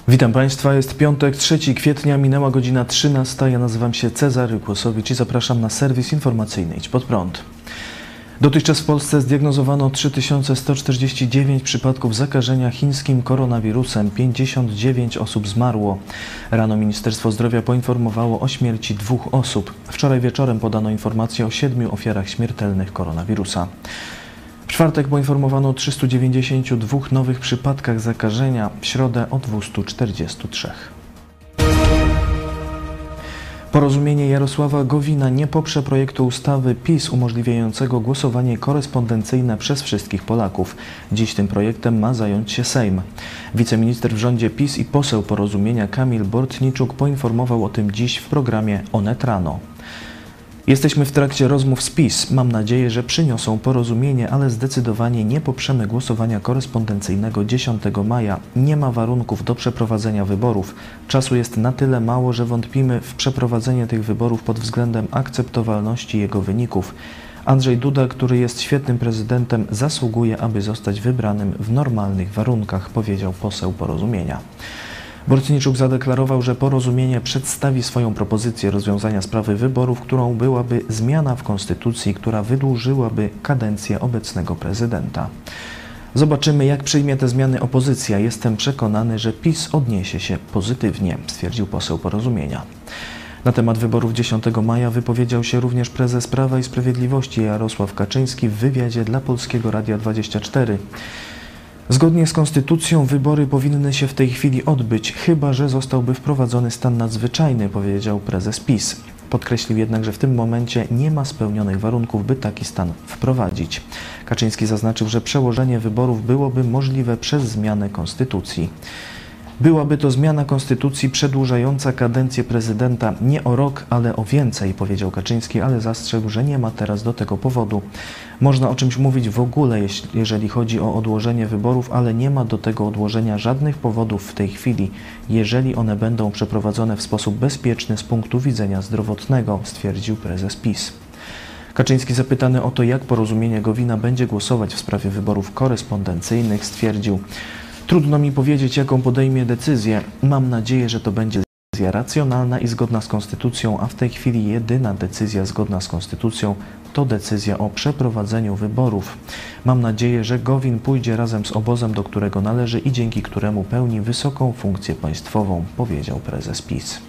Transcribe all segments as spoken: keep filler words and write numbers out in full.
Witam Państwa, jest piątek, trzeciego kwietnia, minęła godzina trzynasta. Ja nazywam się Cezary Kłosowicz i zapraszam na serwis informacyjny Idź Pod Prąd. Dotychczas w Polsce zdiagnozowano trzy tysiące sto czterdzieści dziewięć przypadków zakażenia chińskim koronawirusem, pięćdziesiąt dziewięć osób zmarło. Rano Ministerstwo Zdrowia poinformowało o śmierci dwóch osób. Wczoraj wieczorem podano informację o siedmiu ofiarach śmiertelnych koronawirusa. W czwartek poinformowano o trzystu dziewięćdziesięciu dwóch nowych przypadkach zakażenia, w środę o dwustu czterdziestu trzech. Porozumienie Jarosława Gowina nie poprze projektu ustawy PiS umożliwiającego głosowanie korespondencyjne przez wszystkich Polaków. Dziś tym projektem ma zająć się Sejm. Wiceminister w rządzie PiS i poseł Porozumienia Kamil Bortniczuk poinformował o tym dziś w programie Onet Rano. Jesteśmy w trakcie rozmów z PiS. Mam nadzieję, że przyniosą porozumienie, ale zdecydowanie nie poprzemy głosowania korespondencyjnego dziesiątego maja. Nie ma warunków do przeprowadzenia wyborów. Czasu jest na tyle mało, że wątpimy w przeprowadzenie tych wyborów pod względem akceptowalności jego wyników. Andrzej Duda, który jest świetnym prezydentem, zasługuje, aby zostać wybranym w normalnych warunkach, powiedział poseł Porozumienia. Bortniczuk zadeklarował, że Porozumienie przedstawi swoją propozycję rozwiązania sprawy wyborów, którą byłaby zmiana w konstytucji, która wydłużyłaby kadencję obecnego prezydenta. Zobaczymy, jak przyjmie te zmiany opozycja. Jestem przekonany, że PiS odniesie się pozytywnie, stwierdził poseł Porozumienia. Na temat wyborów dziesiątego maja wypowiedział się również prezes Prawa i Sprawiedliwości Jarosław Kaczyński w wywiadzie dla Polskiego Radia dwadzieścia cztery. Zgodnie z konstytucją wybory powinny się w tej chwili odbyć, chyba że zostałby wprowadzony stan nadzwyczajny, powiedział prezes PiS. Podkreślił jednak, że w tym momencie nie ma spełnionych warunków, by taki stan wprowadzić. Kaczyński zaznaczył, że przełożenie wyborów byłoby możliwe przez zmianę konstytucji. Byłaby to zmiana konstytucji przedłużająca kadencję prezydenta nie o rok, ale o więcej, powiedział Kaczyński, ale zastrzegł, że nie ma teraz do tego powodu. Można o czymś mówić w ogóle, jeżeli chodzi o odłożenie wyborów, ale nie ma do tego odłożenia żadnych powodów w tej chwili, jeżeli one będą przeprowadzone w sposób bezpieczny z punktu widzenia zdrowotnego, stwierdził prezes PiS. Kaczyński zapytany o to, jak Porozumienie Gowina będzie głosować w sprawie wyborów korespondencyjnych, stwierdził: trudno mi powiedzieć, jaką podejmie decyzję. Mam nadzieję, że to będzie decyzja racjonalna i zgodna z konstytucją, a w tej chwili jedyna decyzja zgodna z konstytucją to decyzja o przeprowadzeniu wyborów. Mam nadzieję, że Gowin pójdzie razem z obozem, do którego należy i dzięki któremu pełni wysoką funkcję państwową, powiedział prezes PiS.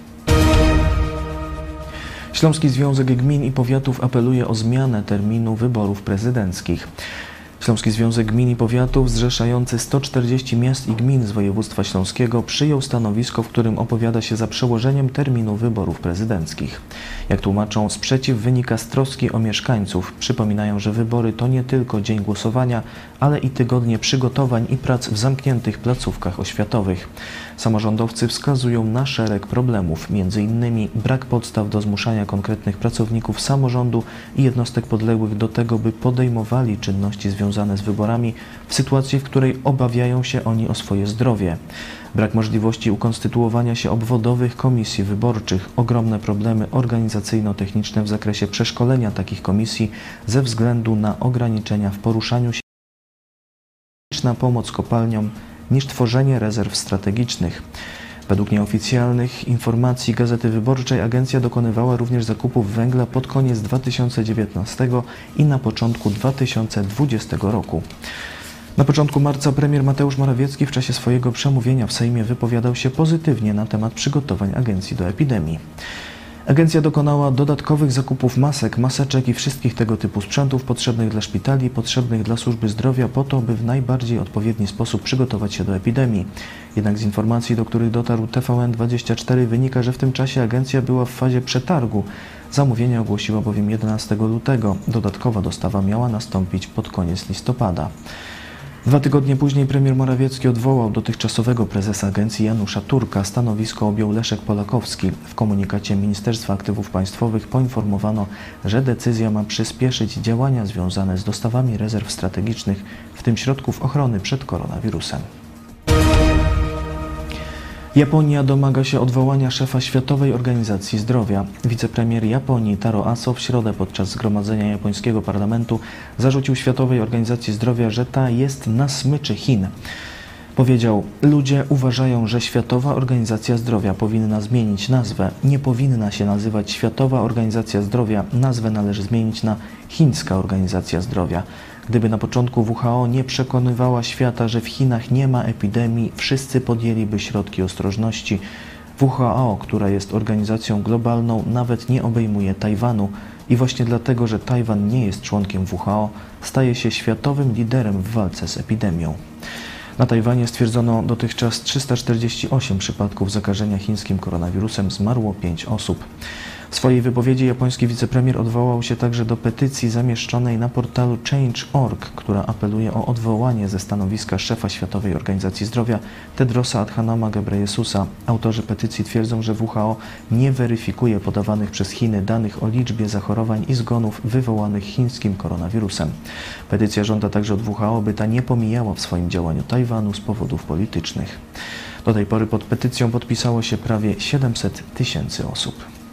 Śląski Związek Gmin i Powiatów apeluje o zmianę terminu wyborów prezydenckich. Śląski Związek Gmin i Powiatów, zrzeszający sto czterdzieści miast i gmin z województwa śląskiego, przyjął stanowisko, w którym opowiada się za przełożeniem terminu wyborów prezydenckich. Jak tłumaczą, sprzeciw wynika z troski o mieszkańców. Przypominają, że wybory to nie tylko dzień głosowania, ale i tygodnie przygotowań i prac w zamkniętych placówkach oświatowych. Samorządowcy wskazują na szereg problemów, między innymi brak podstaw do zmuszania konkretnych pracowników samorządu i jednostek podległych do tego, by podejmowali czynności związane z wyborami w sytuacji, w której obawiają się oni o swoje zdrowie. Brak możliwości ukonstytuowania się obwodowych komisji wyborczych, ogromne problemy organizacyjno-techniczne w zakresie przeszkolenia takich komisji ze względu na ograniczenia w poruszaniu się, na pomoc kopalniom niż tworzenie rezerw strategicznych. Według nieoficjalnych informacji Gazety Wyborczej agencja dokonywała również zakupów węgla pod koniec dwa tysiące dziewiętnastego i na początku dwa tysiące dwudziestego roku. Na początku marca premier Mateusz Morawiecki w czasie swojego przemówienia w Sejmie wypowiadał się pozytywnie na temat przygotowań agencji do epidemii. Agencja dokonała dodatkowych zakupów masek, maseczek i wszystkich tego typu sprzętów potrzebnych dla szpitali i potrzebnych dla służby zdrowia po to, by w najbardziej odpowiedni sposób przygotować się do epidemii. Jednak z informacji, do których dotarł T V N dwadzieścia cztery, wynika, że w tym czasie agencja była w fazie przetargu. Zamówienie ogłosiła bowiem jedenastego lutego. Dodatkowa dostawa miała nastąpić pod koniec listopada. Dwa tygodnie później premier Morawiecki odwołał dotychczasowego prezesa agencji Janusza Turka. Stanowisko objął Leszek Polakowski. W komunikacie Ministerstwa Aktywów Państwowych poinformowano, że decyzja ma przyspieszyć działania związane z dostawami rezerw strategicznych, w tym środków ochrony przed koronawirusem. Japonia domaga się odwołania szefa Światowej Organizacji Zdrowia. Wicepremier Japonii Taro Aso w środę podczas zgromadzenia japońskiego parlamentu zarzucił Światowej Organizacji Zdrowia, że ta jest na smyczy Chin. Powiedział: ludzie uważają, że Światowa Organizacja Zdrowia powinna zmienić nazwę. Nie powinna się nazywać Światowa Organizacja Zdrowia. Nazwę należy zmienić na Chińska Organizacja Zdrowia. Gdyby na początku W H O nie przekonywała świata, że w Chinach nie ma epidemii, wszyscy podjęliby środki ostrożności. W H O, która jest organizacją globalną, nawet nie obejmuje Tajwanu i właśnie dlatego, że Tajwan nie jest członkiem W H O, staje się światowym liderem w walce z epidemią. Na Tajwanie stwierdzono dotychczas trzysta czterdzieści osiem przypadków zakażenia chińskim koronawirusem, zmarło pięć osób. W swojej wypowiedzi japoński wicepremier odwołał się także do petycji zamieszczonej na portalu change kropka org, która apeluje o odwołanie ze stanowiska szefa Światowej Organizacji Zdrowia Tedrosa Adhanoma Ghebreyesusa. Autorzy petycji twierdzą, że W H O nie weryfikuje podawanych przez Chiny danych o liczbie zachorowań i zgonów wywołanych chińskim koronawirusem. Petycja żąda także od W H O, by ta nie pomijała w swoim działaniu Tajwanu z powodów politycznych. Do tej pory pod petycją podpisało się prawie siedemset tysięcy osób.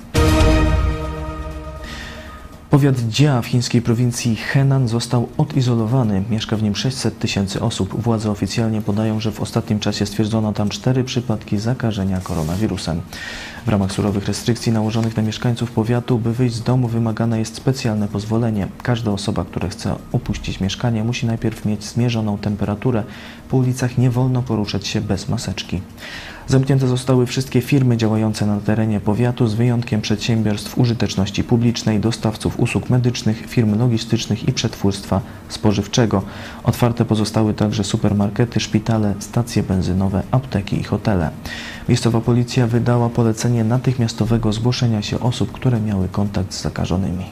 Powiat Dzia w chińskiej prowincji Henan został odizolowany. Mieszka w nim sześćset tysięcy osób. Władze oficjalnie podają, że w ostatnim czasie stwierdzono tam cztery przypadki zakażenia koronawirusem. W ramach surowych restrykcji nałożonych na mieszkańców powiatu, by wyjść z domu, wymagane jest specjalne pozwolenie. Każda osoba, która chce opuścić mieszkanie, musi najpierw mieć zmierzoną temperaturę. Po ulicach nie wolno poruszać się bez maseczki. Zamknięte zostały wszystkie firmy działające na terenie powiatu, z wyjątkiem przedsiębiorstw użyteczności publicznej, dostawców usług medycznych, firm logistycznych i przetwórstwa spożywczego. Otwarte pozostały także supermarkety, szpitale, stacje benzynowe, apteki i hotele. Miejscowa policja wydała polecenie natychmiastowego zgłoszenia się osób, które miały kontakt z zakażonymi.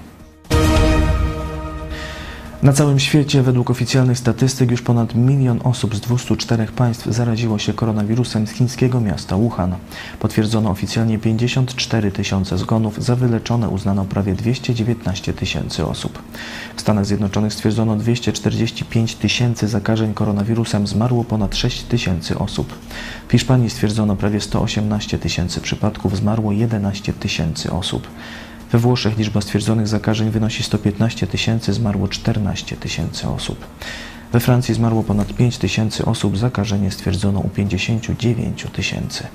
Na całym świecie według oficjalnych statystyk już ponad milion osób z dwustu czterech państw zaraziło się koronawirusem z chińskiego miasta Wuhan. Potwierdzono oficjalnie pięćdziesiąt cztery tysiące zgonów, za wyleczone uznano prawie dwieście dziewiętnaście tysięcy osób. W Stanach Zjednoczonych stwierdzono dwieście czterdzieści pięć tysięcy zakażeń koronawirusem, zmarło ponad sześć tysięcy osób. W Hiszpanii stwierdzono prawie sto osiemnaście tysięcy przypadków, zmarło jedenaście tysięcy osób. We Włoszech liczba stwierdzonych zakażeń wynosi sto piętnaście tysięcy, zmarło czternaście tysięcy osób. We Francji zmarło ponad pięć tysięcy osób, zakażenie stwierdzono u pięćdziesięciu dziewięciu tysięcy.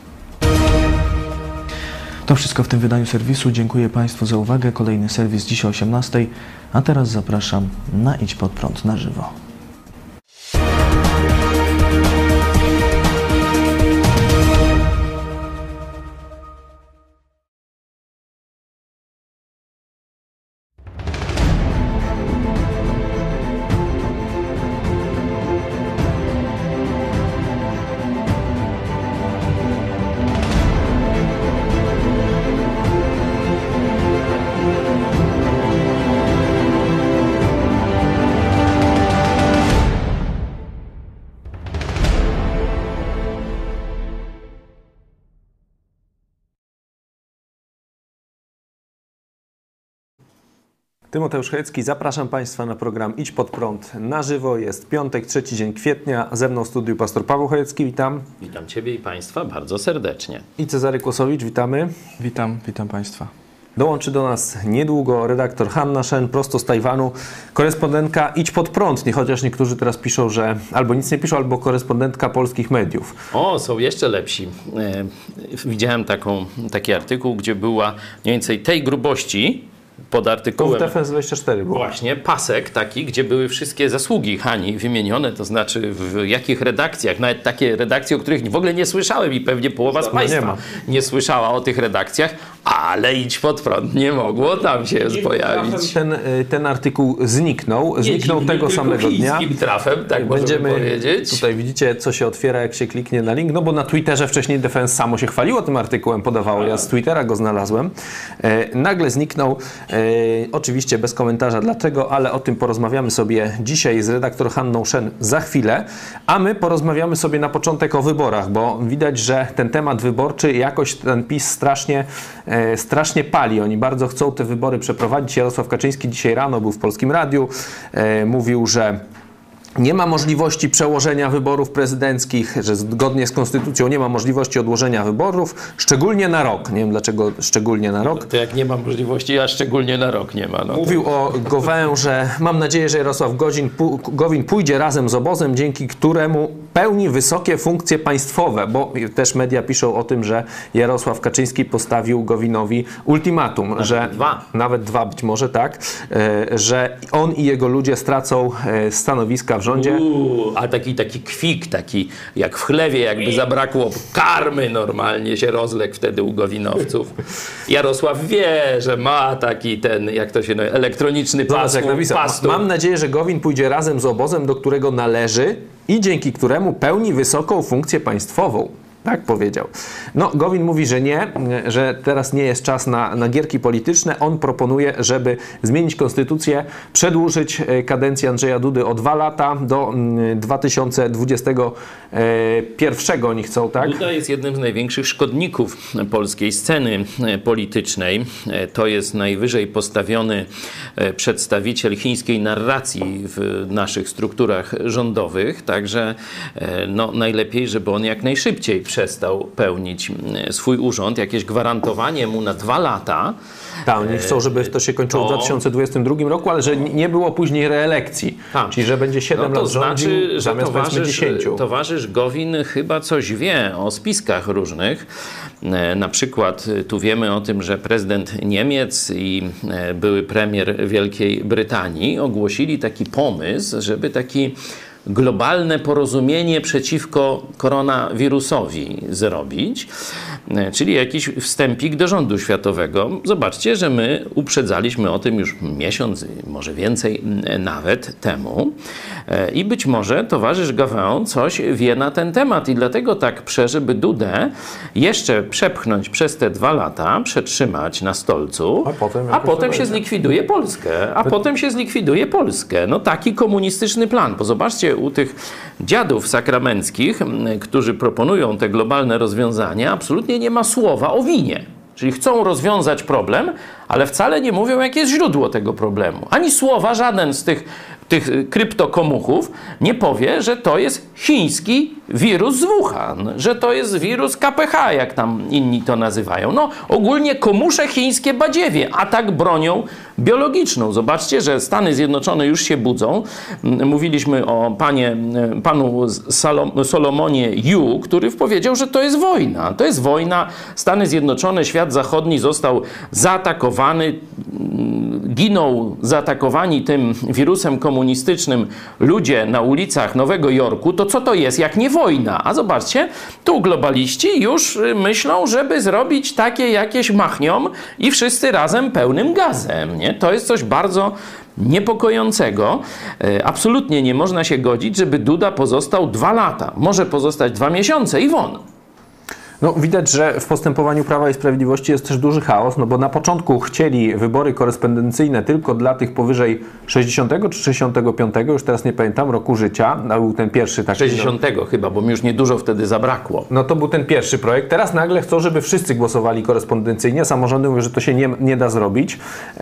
To wszystko w tym wydaniu serwisu. Dziękuję Państwu za uwagę. Kolejny serwis dziś o osiemnastej, a teraz zapraszam na Idź Pod Prąd na żywo. Tymoteusz Chojecki, zapraszam Państwa na program Idź Pod Prąd na żywo. Jest piątek, trzeci dzień kwietnia. Ze mną w studiu pastor Paweł Chojecki, witam. Witam Ciebie i Państwa bardzo serdecznie. I Cezary Kłosowicz, witamy. Witam, witam Państwa. Dołączy do nas niedługo redaktor Hanna Shen, prosto z Tajwanu, korespondentka Idź Pod Prąd, nie, chociaż niektórzy teraz piszą, że albo nic nie piszą, albo korespondentka polskich mediów. O, są jeszcze lepsi. E, widziałem taką, taki artykuł, gdzie była mniej więcej tej grubości pod artykułem. To w T F S dwadzieścia cztery było. Właśnie, pasek taki, gdzie były wszystkie zasługi Hani wymienione, to znaczy w jakich redakcjach, nawet takie redakcje, o których w ogóle nie słyszałem i pewnie połowa z Państwa nie, nie słyszała o tych redakcjach, ale Idź Pod Prąd nie mogło tam się I pojawić. Ten, ten artykuł zniknął, nie zniknął tego tylko samego dnia. trafem, tak będziemy powiedzieć. Tutaj widzicie, co się otwiera, jak się kliknie na link, no bo na Twitterze wcześniej Defense samo się chwaliło tym artykułem, podawało, ja z Twittera go znalazłem. E, nagle zniknął. E, oczywiście bez komentarza dlaczego, ale o tym porozmawiamy sobie dzisiaj z redaktor Hanną Shen za chwilę, a my porozmawiamy sobie na początek o wyborach, bo widać, że ten temat wyborczy jakoś ten PiS strasznie, e, strasznie pali. Oni bardzo chcą te wybory przeprowadzić. Jarosław Kaczyński dzisiaj rano był w Polskim Radiu, e, mówił, że nie ma możliwości przełożenia wyborów prezydenckich, że zgodnie z konstytucją nie ma możliwości odłożenia wyborów, szczególnie na rok. Nie wiem dlaczego szczególnie na rok. To jak nie ma możliwości, a szczególnie na rok nie ma. No Mówił to... o Gauvain, że mam nadzieję, że Jarosław Gowin, Gowin pójdzie razem z obozem, dzięki któremu pełni wysokie funkcje państwowe, bo też media piszą o tym, że Jarosław Kaczyński postawił Gowinowi ultimatum, nawet że dwa. nawet dwa być może, tak, że on i jego ludzie stracą stanowiska w rządzie. Uuu, a taki, taki kwik, taki jak w chlewie, jakby zabrakło karmy, normalnie się rozległ wtedy u Gowinowców. Jarosław wie, że ma taki ten, jak to się nazywa, elektroniczny pas, jak napisał. Mam nadzieję, że Gowin pójdzie razem z obozem, do którego należy i dzięki któremu pełni wysoką funkcję państwową. Tak powiedział. No, Gowin mówi, że nie, że teraz nie jest czas na, na gierki polityczne. On proponuje, żeby zmienić konstytucję, przedłużyć kadencję Andrzeja Dudy o dwa lata do dwa tysiące dwudziestego pierwszego. Oni chcą, tak? Duda jest jednym z największych szkodników polskiej sceny politycznej. To jest najwyżej postawiony przedstawiciel chińskiej narracji w naszych strukturach rządowych. Także no, najlepiej, żeby on jak najszybciej przestał pełnić swój urząd. Jakieś gwarantowanie mu na dwa lata. Tak, oni chcą, żeby to się kończyło to... w dwa tysiące dwudziestym drugim roku, ale że nie było później reelekcji. Ta. Czyli, że będzie siedem no lat rządził, znaczy, że zamiast towarzysz, dziesięciu. Towarzysz Gowin chyba coś wie o spiskach różnych. Na przykład tu wiemy o tym, że prezydent Niemiec i były premier Wielkiej Brytanii ogłosili taki pomysł, żeby taki globalne porozumienie przeciwko koronawirusowi zrobić, czyli jakiś wstępik do rządu światowego. Zobaczcie, że my uprzedzaliśmy o tym już miesiąc, może więcej nawet temu i być może towarzysz Gauvain coś wie na ten temat i dlatego tak prze, żeby Dudę jeszcze przepchnąć przez te dwa lata, przetrzymać na stolcu, a potem, a potem się zlikwiduje Polskę, a By... potem się zlikwiduje Polskę. No taki komunistyczny plan, bo zobaczcie, u tych dziadów sakramenckich, którzy proponują te globalne rozwiązania, absolutnie nie ma słowa o winie. Czyli chcą rozwiązać problem, ale wcale nie mówią, jakie jest źródło tego problemu. Ani słowa żaden z tych, tych kryptokomuchów nie powie, że to jest chiński wirus z Wuhan, że to jest wirus K P H, jak tam inni to nazywają. No ogólnie komusze chińskie badziewie, atak bronią biologiczną. Zobaczcie, że Stany Zjednoczone już się budzą. Mówiliśmy o panie, panu Salom, Solomonie Yu, który powiedział, że to jest wojna. To jest wojna. Stany Zjednoczone, świat zachodni został zaatakowany, giną zaatakowani tym wirusem komunistycznym ludzie na ulicach Nowego Jorku. To co to jest, jak nie wojna? A zobaczcie, tu globaliści już myślą, żeby zrobić takie jakieś machniom i wszyscy razem pełnym gazem, nie? To jest coś bardzo niepokojącego. Absolutnie nie można się godzić, żeby Duda pozostał dwa lata. Może pozostać dwa miesiące i won. No, widać, że w postępowaniu Prawa i Sprawiedliwości jest też duży chaos, no bo na początku chcieli wybory korespondencyjne tylko dla tych powyżej sześćdziesiątego czy sześćdziesiątego piątego, już teraz nie pamiętam, roku życia. No, był ten pierwszy taki. sześćdziesiątego chyba, bo mi już niedużo wtedy zabrakło. No to był ten pierwszy projekt. Teraz nagle chcą, żeby wszyscy głosowali korespondencyjnie. Samorządy mówią, że to się nie, nie da zrobić,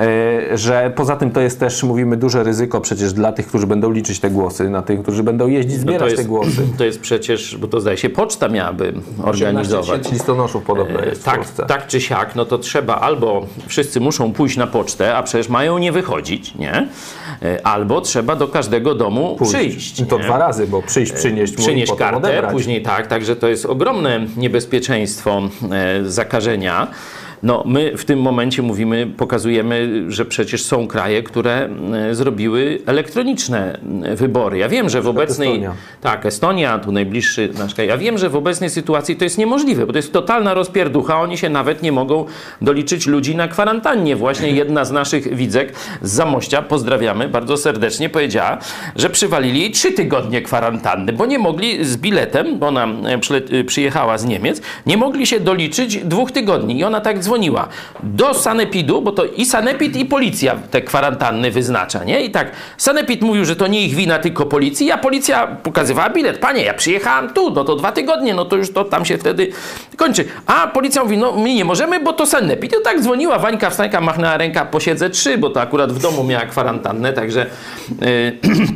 e, że poza tym to jest też, mówimy, duże ryzyko przecież dla tych, którzy będą liczyć te głosy, na tych, którzy będą jeździć, zbierać no to jest, te głosy. To jest przecież, bo to zdaje się poczta miałaby organizować. listonoszów podobno jest tak, w Polsce. Tak czy siak, no to trzeba albo wszyscy muszą pójść na pocztę, a przecież mają nie wychodzić, nie? Albo trzeba do każdego domu pójść, przyjść. I to nie? dwa razy, bo przyjść, przynieść, przynieść mu i kartę, odebrać. Później tak, także to jest ogromne niebezpieczeństwo e, zakażenia. No, my w tym momencie mówimy, pokazujemy, że przecież są kraje, które zrobiły elektroniczne wybory. Ja wiem, że w obecnej... Estonia. Tak, Estonia, tu najbliższy nasz kraj. Ja wiem, że w obecnej sytuacji to jest niemożliwe, bo to jest totalna rozpierducha. Oni się nawet nie mogą doliczyć ludzi na kwarantannie. Właśnie jedna z naszych widzek z Zamościa, pozdrawiamy bardzo serdecznie, powiedziała, że przywalili jej trzy tygodnie kwarantanny, bo nie mogli z biletem, bo ona przyjechała z Niemiec, nie mogli się doliczyć dwóch tygodni. I ona tak dzwoniła do sanepidu, bo to i sanepid, i policja te kwarantanny wyznacza, nie? I tak sanepid mówił, że to nie ich wina, tylko policji, a policja pokazywała bilet. Panie, ja przyjechałam tu, no to dwa tygodnie, no to już to tam się wtedy kończy. A policja mówi, no my nie możemy, bo to sanepid. I tak dzwoniła Wańka Wstańka, machnęła ręka, posiedzę trzy, bo to akurat w domu miała kwarantannę, także... Yy,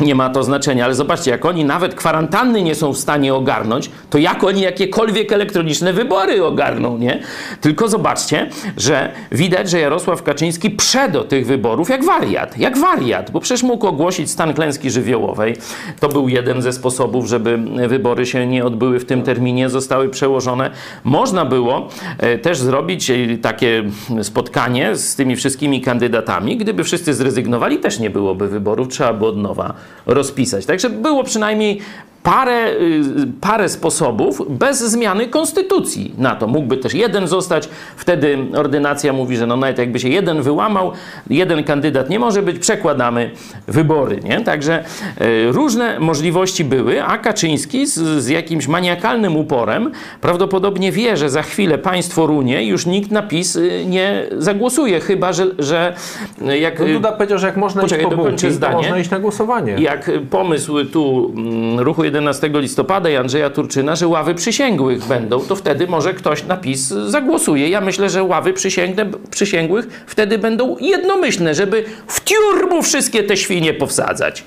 nie ma to znaczenia, ale zobaczcie, jak oni nawet kwarantanny nie są w stanie ogarnąć, to jak oni jakiekolwiek elektroniczne wybory ogarną, nie? Tylko zobaczcie, że widać, że Jarosław Kaczyński prze do tych wyborów jak wariat, jak wariat, bo przecież mógł ogłosić stan klęski żywiołowej. To był jeden ze sposobów, żeby wybory się nie odbyły w tym terminie, zostały przełożone. Można było e, też zrobić e, takie spotkanie z tymi wszystkimi kandydatami. Gdyby wszyscy zrezygnowali, też nie byłoby wyborów, trzeba by od nowa rozpisać. Także było przynajmniej parę, parę sposobów bez zmiany konstytucji na to. Mógłby też jeden zostać, wtedy ordynacja mówi, że no nawet jakby się jeden wyłamał, jeden kandydat nie może być, przekładamy wybory, nie? Także y, różne możliwości były, a Kaczyński z, z jakimś maniakalnym uporem prawdopodobnie wie, że za chwilę państwo runie i już nikt na PiS y, nie zagłosuje, chyba, że, że jak... No Duda powiedział, że jak można poczekaj, iść po bułki, to zdanie, można iść na głosowanie. Jak pomysł tu mm, ruchu jedenastego listopada i Andrzeja Turczyna, że ławy przysięgłych będą, to wtedy może ktoś na PiS zagłosuje. Ja myślę, że ławy przysięgłe, przysięgłych wtedy będą jednomyślne, żeby w tiurmu wszystkie te świnie powsadzać.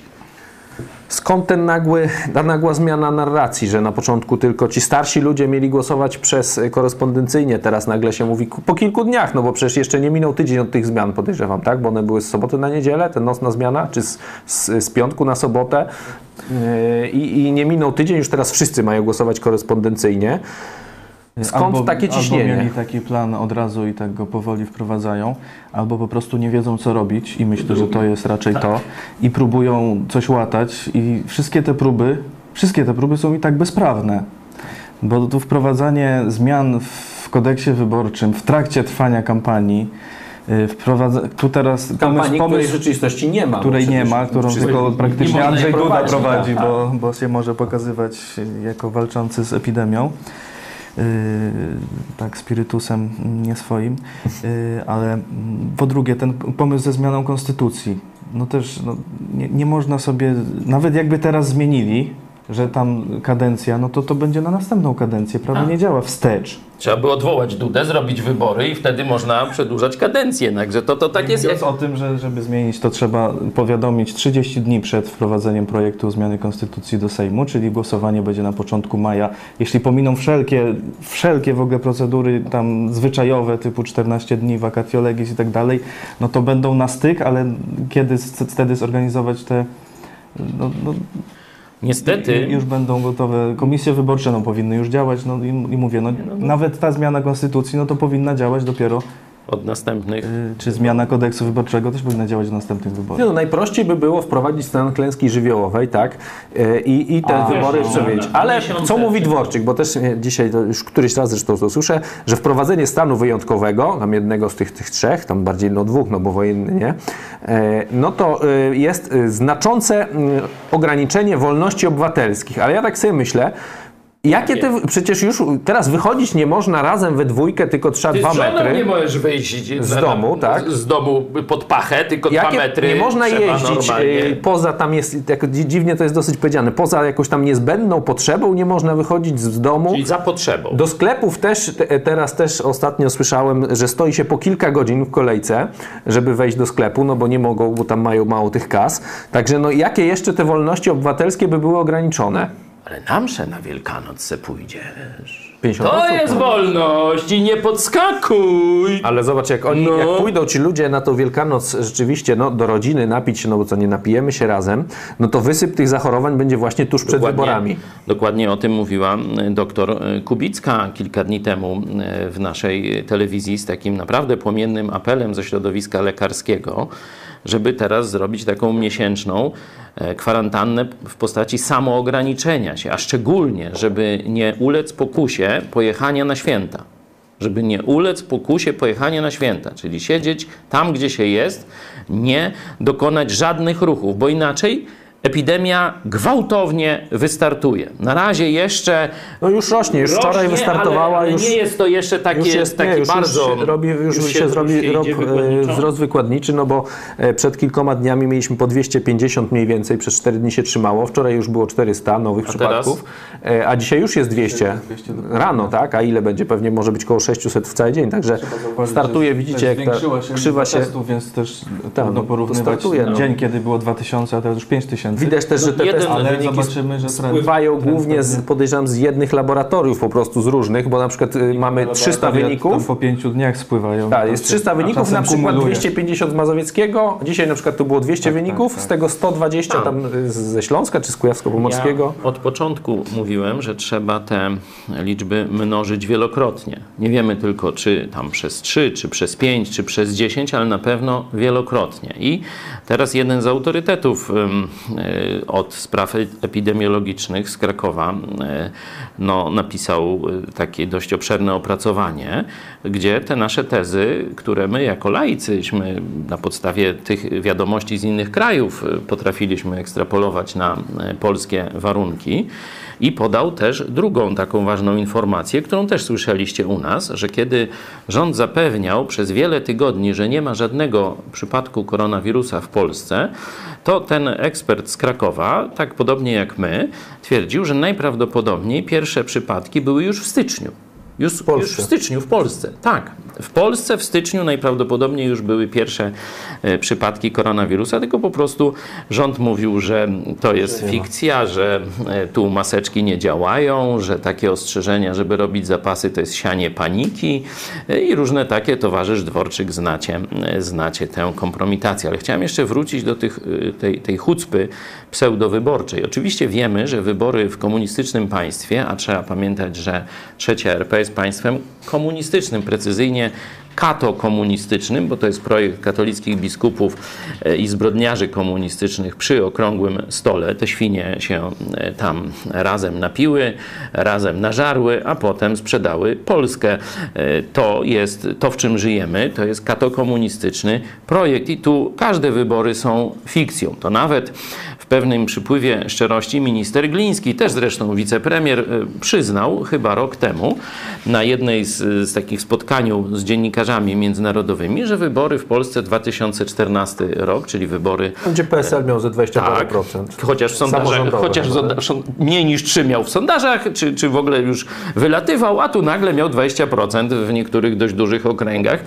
Skąd ten nagły, ta nagła zmiana narracji, że na początku tylko ci starsi ludzie mieli głosować przez korespondencyjnie, teraz nagle się mówi po kilku dniach, no bo przecież jeszcze nie minął tydzień od tych zmian, podejrzewam, tak? Bo one były z soboty na niedzielę, ten nocna zmiana, czy z, z, z piątku na sobotę yy, i nie minął tydzień, już teraz wszyscy mają głosować korespondencyjnie. Skąd albo, takie ciśnienie? Albo mieli taki plan od razu i tak go powoli wprowadzają, albo po prostu nie wiedzą, co robić i myślę, że to jest raczej tak. to i próbują coś łatać i wszystkie te próby, wszystkie te próby są i tak bezprawne, bo tu wprowadzanie zmian w kodeksie wyborczym w trakcie trwania kampanii, wprowadza, tu teraz kampanii, pomysł, pomysł, której w rzeczywistości nie ma. Której nie ma, którą tylko praktycznie Andrzej Duda prowadzi, tak. bo, bo się może pokazywać jako walczący z epidemią. Yy, tak, spirytusem nie swoim, yy, ale po drugie ten pomysł ze zmianą konstytucji, no też no, nie, nie można sobie, nawet jakby teraz zmienili, że tam kadencja, no to to będzie na następną kadencję, prawo A. nie działa wstecz. Trzeba by odwołać Dudę, zrobić wybory i wtedy można przedłużać kadencję. Także to, to tak nie jest. Mówiąc o tym, że żeby zmienić, to trzeba powiadomić trzydzieści dni przed wprowadzeniem projektu zmiany konstytucji do Sejmu, czyli głosowanie będzie na początku maja. Jeśli pominą wszelkie, wszelkie w ogóle procedury tam zwyczajowe, typu czternaście dni, vacatio legis i tak dalej, no to będą na styk, ale kiedy wtedy zorganizować te... No, no, Niestety. I, już będą gotowe. Komisje wyborcze no, powinny już działać, no i, i mówię, no, nawet ta zmiana konstytucji, no to powinna działać dopiero od następnych. Yy, czy zmiana kodeksu wyborczego też powinna działać do następnych wyborów. Nie, no, najprościej by było wprowadzić stan klęski żywiołowej, tak? Yy, I, i te A, wybory przewidzieć. Ale co mówi Dworczyk, bo też dzisiaj to już któryś raz zresztą to słyszę, że wprowadzenie stanu wyjątkowego, tam jednego z tych, tych trzech, tam bardziej no dwóch, no bo wojenny nie, yy, no to yy, jest znaczące yy, ograniczenie wolności obywatelskich. Ale ja tak sobie myślę, jakie te, przecież już teraz wychodzić nie można razem we dwójkę, tylko trzeba Ty dwa z metry. nie możesz wyjść z na, domu, tak? Z, z domu pod pachę, tylko jakie, dwa metry. Nie można jeździć normalnie. poza, tam jest, jak, dziwnie to jest dosyć powiedziane, poza jakąś tam niezbędną potrzebą nie można wychodzić z domu. Czyli za potrzebą. Do sklepów też, te, teraz też ostatnio słyszałem, że stoi się po kilka godzin w kolejce, żeby wejść do sklepu, no bo nie mogą, bo tam mają mało tych kas. Także no jakie jeszcze te wolności obywatelskie by były ograniczone? Ale na mszę na Wielkanoc se pójdziesz. pięćdziesiąt To osób, jest no. wolność i nie podskakuj. Ale zobacz, jak oni, no. jak pójdą ci ludzie na tą Wielkanoc rzeczywiście no, do rodziny napić się, no bo co, nie napijemy się razem, no to wysyp tych zachorowań będzie właśnie tuż przed dokładnie, wyborami. Dokładnie o tym mówiła doktor Kubicka kilka dni temu w naszej telewizji z takim naprawdę płomiennym apelem ze środowiska lekarskiego, żeby teraz zrobić taką miesięczną kwarantannę w postaci samoograniczenia się, a szczególnie, żeby nie ulec pokusie pojechania na święta. Żeby nie ulec pokusie pojechania na święta, czyli siedzieć tam, gdzie się jest, nie dokonać żadnych ruchów, bo inaczej epidemia gwałtownie wystartuje. Na razie jeszcze... No już rośnie, już rośnie, wczoraj wystartowała. Ale, ale już, nie jest to jeszcze takie, już jest, taki nie, już, bardzo... Już, robi, już, już się, się zrobi już rob, wzrost wykładniczy, no bo przed kilkoma dniami mieliśmy po dwieście pięćdziesiąt mniej więcej, przez cztery dni się trzymało. Wczoraj już było czterysta nowych a przypadków, teraz? a dzisiaj już jest dwieście rano, tak? A ile będzie? Pewnie może być koło sześciuset w cały dzień, także startuje, widzicie, jak ta się krzywa się... Testów, więc też trudno porównywać startuje, no. dzień, kiedy było dwa tysiące, a teraz już pięć tysięcy. Widać też, że te jeden, testy ale wyniki zobaczymy, że trend- spływają trend głównie, z, pewnie- podejrzewam, z jednych laboratoriów po prostu, z różnych, bo na przykład y, mamy trzysta Tam wyników. po pięciu dniach spływają. Tak, jest trzysta A wyników, czasem na przykład kumuluje. dwieście pięćdziesiąt z Mazowieckiego, dzisiaj na przykład tu było dwieście Tak, wyników, tak, tak. z tego sto dwadzieścia tam y, ze Śląska czy z Kujawsko-Pomorskiego. Ja od początku mówiłem, że trzeba te liczby mnożyć wielokrotnie. Nie wiemy tylko, czy tam przez trzy, czy przez pięć, czy przez dziesięć, ale na pewno wielokrotnie. I teraz jeden z autorytetów ym, y, od spraw epidemiologicznych z Krakowa y, no, napisał y, takie dość obszerne opracowanie, gdzie te nasze tezy, które my jako laicyśmy na podstawie tych wiadomości z innych krajów y, potrafiliśmy ekstrapolować na y, polskie warunki, i podał też drugą taką ważną informację, którą też słyszeliście u nas, że kiedy rząd zapewniał przez wiele tygodni, że nie ma żadnego przypadku koronawirusa w Polsce, to ten ekspert z Krakowa, tak podobnie jak my, twierdził, że najprawdopodobniej pierwsze przypadki były już w styczniu. Już, już w styczniu w Polsce, tak. W Polsce w styczniu najprawdopodobniej już były pierwsze e, przypadki koronawirusa, tylko po prostu rząd mówił, że to jest fikcja, że e, tu maseczki nie działają, że takie ostrzeżenia, żeby robić zapasy, to jest sianie paniki e, i różne takie. Towarzysz Dworczyk, znacie, e, znacie tę kompromitację. Ale chciałem jeszcze wrócić do tych, e, tej, tej chucpy pseudowyborczej. Oczywiście wiemy, że wybory w komunistycznym państwie, a trzeba pamiętać, że trzecia R P jest państwem komunistycznym, precyzyjnie katokomunistycznym, bo to jest projekt katolickich biskupów i zbrodniarzy komunistycznych przy okrągłym stole. Te świnie się tam razem napiły, razem nażarły, a potem sprzedały Polskę. To jest to, w czym żyjemy. To jest katokomunistyczny projekt i tu każde wybory są fikcją. To nawet w pewnym przypływie szczerości minister Gliński, też zresztą wicepremier, przyznał chyba rok temu na jednej z, z takich spotkaniu z dziennikarzami międzynarodowymi, że wybory w Polsce dwa tysiące czternasty rok, czyli wybory... Gdzie P S L miał ze dwadzieścia Tak, procent. chociaż w sondażach, chociaż w, mniej niż trzy miał w sondażach, czy, czy w ogóle już wylatywał, a tu nagle miał dwadzieścia procent w niektórych dość dużych okręgach.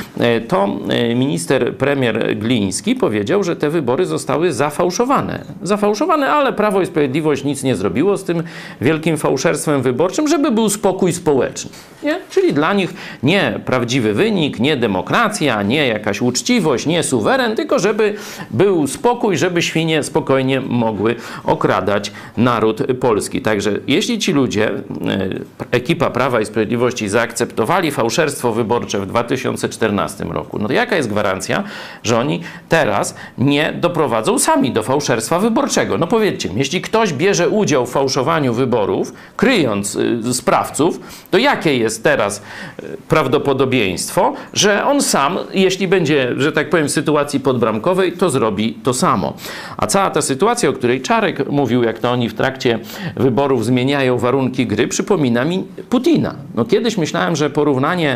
To minister premier Gliński powiedział, że te wybory zostały zafałszowane. Zafałszowane, ale Prawo i Sprawiedliwość nic nie zrobiło z tym wielkim fałszerstwem wyborczym, żeby był spokój społeczny. Nie? Czyli dla nich nie prawdziwy wynik, nie demokracja, nie jakaś uczciwość, nie suweren, tylko żeby był spokój, żeby świnie spokojnie mogły okradać naród polski. Także jeśli ci ludzie, ekipa Prawa i Sprawiedliwości zaakceptowali fałszerstwo wyborcze w dwa tysiące czternastym roku, no to jaka jest gwarancja, że oni teraz nie doprowadzą sami do fałszerstwa wyborczego? No powiedzcie mi, jeśli ktoś bierze udział w fałszowaniu wyborów, kryjąc y, sprawców, to jakie jest teraz y, prawdopodobieństwo, że on sam, jeśli będzie, że tak powiem, w sytuacji podbramkowej, to zrobi to samo. A cała ta sytuacja, o której Czarek mówił, jak to oni w trakcie wyborów zmieniają warunki gry, przypomina mi Putina. No kiedyś myślałem, że porównanie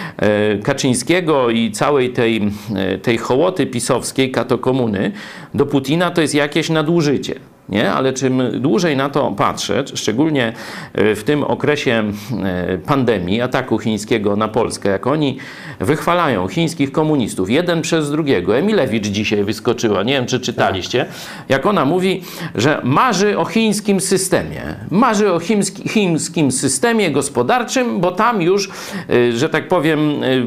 y, Kaczyńskiego i całej tej, y, tej hołoty pisowskiej, katokomuny do Putina to jest jakieś nadużycie. Nie? Ale czym dłużej na to patrzę, szczególnie w tym okresie pandemii, ataku chińskiego na Polskę, jak oni wychwalają chińskich komunistów, jeden przez drugiego. Emilewicz dzisiaj wyskoczyła, nie wiem, czy czytaliście, jak ona mówi, że marzy o chińskim systemie. Marzy o chiński, chińskim systemie gospodarczym, bo tam już, że tak powiem,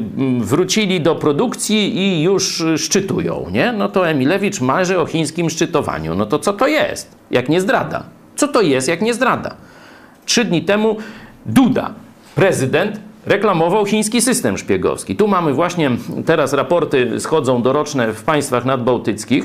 wrócili do produkcji i już szczytują. Nie? No to Emilewicz marzy o chińskim szczytowaniu. No to co to jest? Jak nie zdrada. Co to jest, jak nie zdrada? Trzy dni temu Duda, prezydent, reklamował chiński system szpiegowski. Tu mamy właśnie, teraz raporty schodzą doroczne w państwach nadbałtyckich,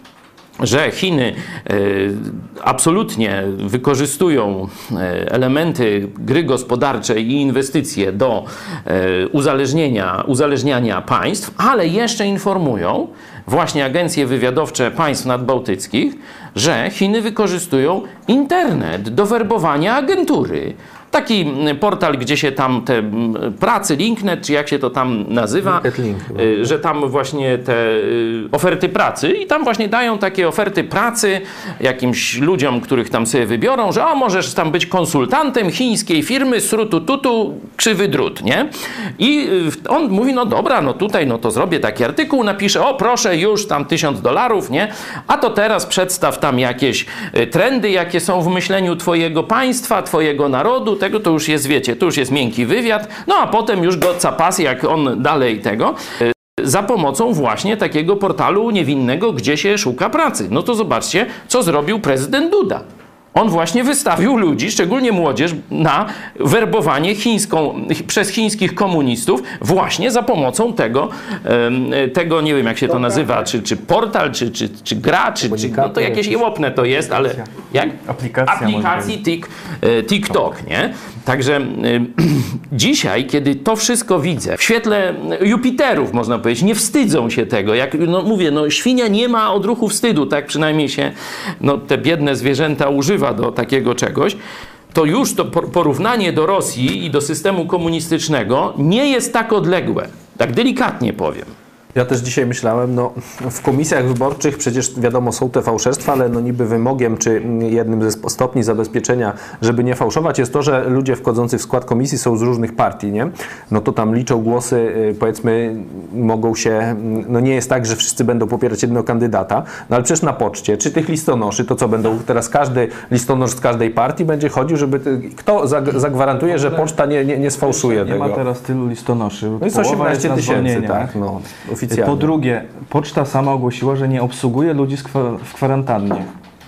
że Chiny e, absolutnie wykorzystują e, elementy gry gospodarczej i inwestycje do e, uzależnienia, uzależniania państw, ale jeszcze informują właśnie agencje wywiadowcze państw nadbałtyckich, że Chiny wykorzystują internet do werbowania agentury. taki portal, gdzie się tam te pracy, Linknet, czy jak się to tam nazywa, Link, że tam właśnie te oferty pracy i tam właśnie dają takie oferty pracy jakimś ludziom, których tam sobie wybiorą, że o, możesz tam być konsultantem chińskiej firmy srutututu krzywy drut, nie? I on mówi, no dobra, no tutaj, no to zrobię taki artykuł, napiszę, o proszę, już tam tysiąc dolarów, nie? A to teraz przedstaw tam jakieś trendy, jakie są w myśleniu twojego państwa, twojego narodu, tego to już jest, wiecie, to już jest miękki wywiad, no a potem już go capas, jak on dalej tego, za pomocą właśnie takiego portalu niewinnego, gdzie się szuka pracy. No to zobaczcie, co zrobił prezydent Duda. On właśnie wystawił ludzi, szczególnie młodzież, na werbowanie chińską, przez chińskich komunistów właśnie za pomocą tego, tego nie wiem jak się to nazywa, czy, czy portal, czy, czy, czy gra, czy, czy no to jakieś jełopne to jest, ale jak? Aplikacja aplikacji tik, TikTok, nie? Także dzisiaj, kiedy to wszystko widzę, w świetle Jupiterów, można powiedzieć, nie wstydzą się tego. Jak no mówię, no świnia nie ma odruchu wstydu, tak przynajmniej się no, te biedne zwierzęta używa do takiego czegoś, to już to porównanie do Rosji i do systemu komunistycznego nie jest tak odległe. Tak delikatnie powiem. Ja też dzisiaj myślałem, no w komisjach wyborczych przecież wiadomo są te fałszerstwa, ale no niby wymogiem czy jednym ze stopni zabezpieczenia, żeby nie fałszować jest to, że ludzie wchodzący w skład komisji są z różnych partii, nie? No to tam liczą głosy, powiedzmy mogą się, no nie jest tak, że wszyscy będą popierać jednego kandydata, no ale przecież na poczcie, czy tych listonoszy, to co będą teraz każdy listonosz z każdej partii będzie chodził, żeby, kto zagwarantuje, że poczta nie, nie, nie sfałszuje nie tego? Nie ma teraz tylu listonoszy. No jest osiemnaście tysięcy, tak, no. Oficjalnie. Po drugie, poczta sama ogłosiła, że nie obsługuje ludzi w kwarantannie.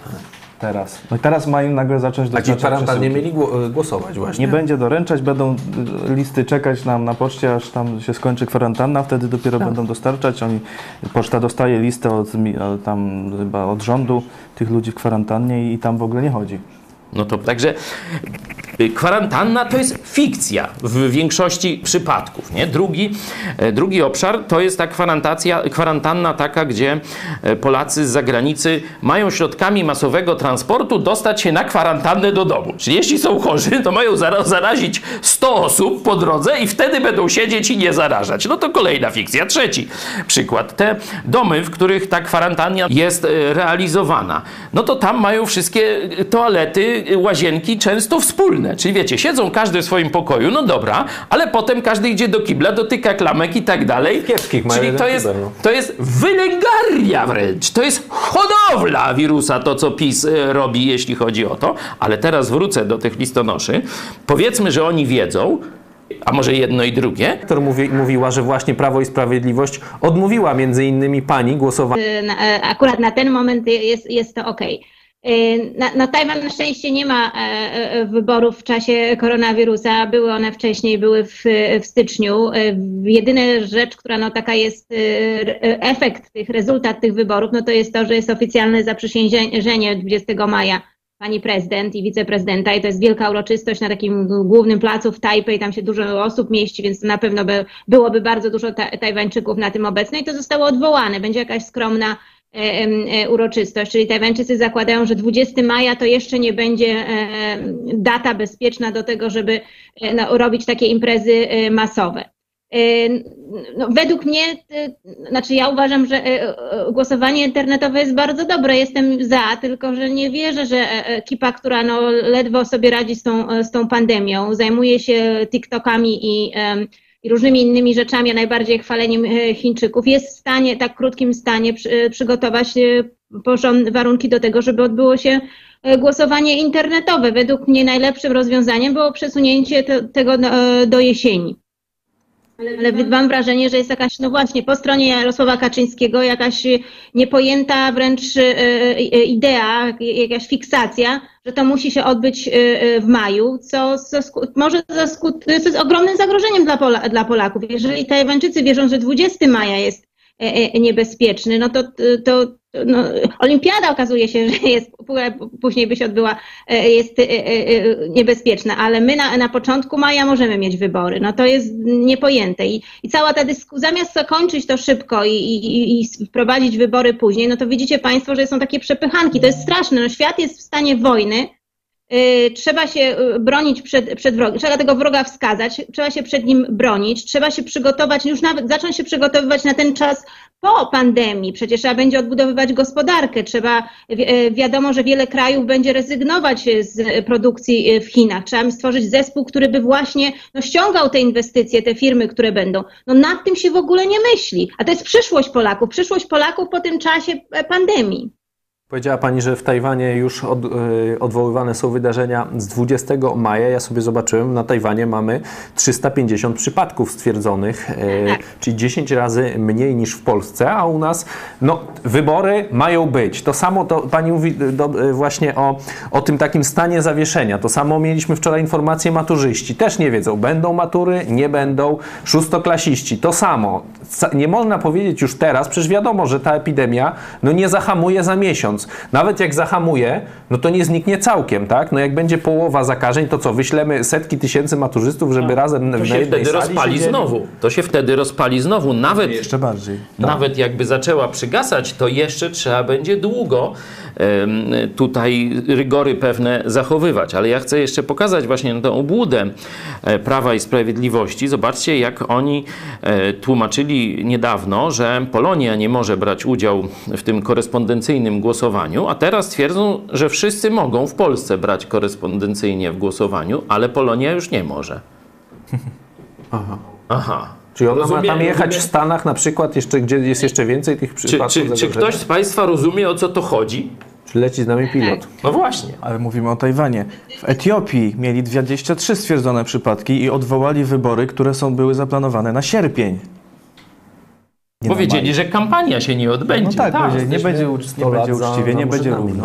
Teraz. No i teraz mają nagle zacząć dostarczać przesyłki. A ci kwarantannie mieli głosować właśnie. Nie będzie doręczać, będą listy czekać nam na poczcie, aż tam się skończy kwarantanna, wtedy dopiero tak. będą dostarczać. Oni, poczta dostaje listę od, tam, chyba od rządu tych ludzi w kwarantannie i tam w ogóle nie chodzi. No to także kwarantanna to jest fikcja w większości przypadków. Nie? Drugi, drugi obszar to jest ta kwarantacja, kwarantanna taka, gdzie Polacy z zagranicy mają środkami masowego transportu dostać się na kwarantannę do domu. Czyli jeśli są chorzy, to mają zarazić sto osób po drodze i wtedy będą siedzieć i nie zarażać. No to kolejna fikcja. Trzeci przykład. Te domy, w których ta kwarantanna jest realizowana, no to tam mają wszystkie toalety, łazienki często wspólne. Czyli wiecie, siedzą każdy w swoim pokoju, no dobra, ale potem każdy idzie do kibla, dotyka klamek i tak dalej. Kiepskich mają. Czyli to jest, to jest wylęgarnia wręcz. To jest hodowla wirusa, to co PiS robi, jeśli chodzi o to. Ale teraz wrócę do tych listonoszy. Powiedzmy, że oni wiedzą, a może jedno i drugie. Która mówi, mówiła, że właśnie Prawo i Sprawiedliwość odmówiła między innymi pani głosowania. Akurat na ten moment jest, jest to okej. Na, no Tajwan na szczęście nie ma e, wyborów w czasie koronawirusa, były one wcześniej, były w, w styczniu. E, jedyna rzecz, która no taka jest e, efekt tych, rezultat tych wyborów, no to jest to, że jest oficjalne zaprzysiężenie dwudziestego maja pani prezydent i wiceprezydenta i to jest wielka uroczystość na takim głównym placu w Tajpej, tam się dużo osób mieści, więc na pewno by, byłoby bardzo dużo ta, Tajwańczyków na tym obecnych i to zostało odwołane, będzie jakaś skromna uroczystość, czyli Tajwańczycy zakładają, że dwudziestego maja to jeszcze nie będzie data bezpieczna do tego, żeby no, robić takie imprezy masowe. No, według mnie, znaczy ja uważam, że głosowanie internetowe jest bardzo dobre, jestem za, tylko że nie wierzę, że ekipa, która no, ledwo sobie radzi z tą, z tą pandemią, zajmuje się TikTokami i i różnymi innymi rzeczami, a najbardziej chwaleniem Chińczyków, jest w stanie, tak krótkim stanie przy, przygotować porządne warunki do tego, żeby odbyło się głosowanie internetowe. Według mnie najlepszym rozwiązaniem było przesunięcie te, tego do, do jesieni. Ale mam wrażenie, że jest jakaś, no właśnie, po stronie Jarosława Kaczyńskiego jakaś niepojęta wręcz idea, jakaś fiksacja, że to musi się odbyć w maju, co, co może to jest ogromnym zagrożeniem dla, Pola, dla Polaków. Jeżeli Tajwańczycy wierzą, że dwudziestego maja jest niebezpieczny, no to, to no, olimpiada okazuje się, że jest, później by się odbyła, jest niebezpieczna, ale my na, na początku maja możemy mieć wybory. No to jest niepojęte i, i cała ta dyskusja, zamiast zakończyć to szybko i, i, i wprowadzić wybory później, no to widzicie Państwo, że są takie przepychanki. To jest straszne. No, świat jest w stanie wojny, Trzeba się bronić przed, przed wrogiem, trzeba tego wroga wskazać, trzeba się przed nim bronić, trzeba się przygotować, już nawet zacząć się przygotowywać na ten czas po pandemii. Przecież trzeba będzie odbudowywać gospodarkę, trzeba, wi wiadomo, że wiele krajów będzie rezygnować z produkcji w Chinach. Trzeba stworzyć zespół, który by właśnie no, ściągał te inwestycje, te firmy, które będą. No nad tym się w ogóle nie myśli, a to jest przyszłość Polaków, przyszłość Polaków po tym czasie pandemii. Powiedziała Pani, że w Tajwanie już od, yy, odwoływane są wydarzenia z dwudziestego maja. Ja sobie zobaczyłem, na Tajwanie mamy trzysta pięćdziesiąt przypadków stwierdzonych, yy, tak. czyli dziesięć razy mniej niż w Polsce, a u nas no, wybory mają być. To samo to Pani mówi do, yy, właśnie o, o tym takim stanie zawieszenia. To samo mieliśmy wczoraj informację, maturzyści też nie wiedzą, będą matury, nie będą, szóstoklasiści, to samo. Nie można powiedzieć już teraz, przecież wiadomo, że ta epidemia no, nie zahamuje za miesiąc. Nawet jak zahamuje, no to nie zniknie całkiem, tak? No jak będzie połowa zakażeń, to co? Wyślemy setki tysięcy maturzystów, żeby no, razem to w się wtedy rozpali siedzieli? znowu. To się wtedy rozpali znowu. Nawet, jeszcze bardziej. Nawet jakby zaczęła przygasać, to jeszcze trzeba będzie długo um, tutaj rygory pewne zachowywać. Ale ja chcę jeszcze pokazać właśnie tę obłudę Prawa i Sprawiedliwości. Zobaczcie, jak oni e, tłumaczyli niedawno, że Polonia nie może brać udziału w tym korespondencyjnym głosowaniu, a teraz twierdzą, że wszyscy mogą w Polsce brać korespondencyjnie w głosowaniu, ale Polonia już nie może. Aha. Aha. Czyli ona rozumie, ma tam jechać rozumie? w Stanach na przykład, jeszcze, gdzie jest jeszcze więcej tych przypadków. Czy, czy, czy ktoś z Państwa rozumie, o co to chodzi? Czy leci z nami pilot? No właśnie. Ale mówimy o Tajwanie. W Etiopii mieli dwadzieścia trzy stwierdzone przypadki i odwołali wybory, które są były zaplanowane na sierpień. Nie Powiedzieli, że kampania się nie odbędzie. No tak, tak nie będzie, nie będzie uczciwie, nie będzie równo.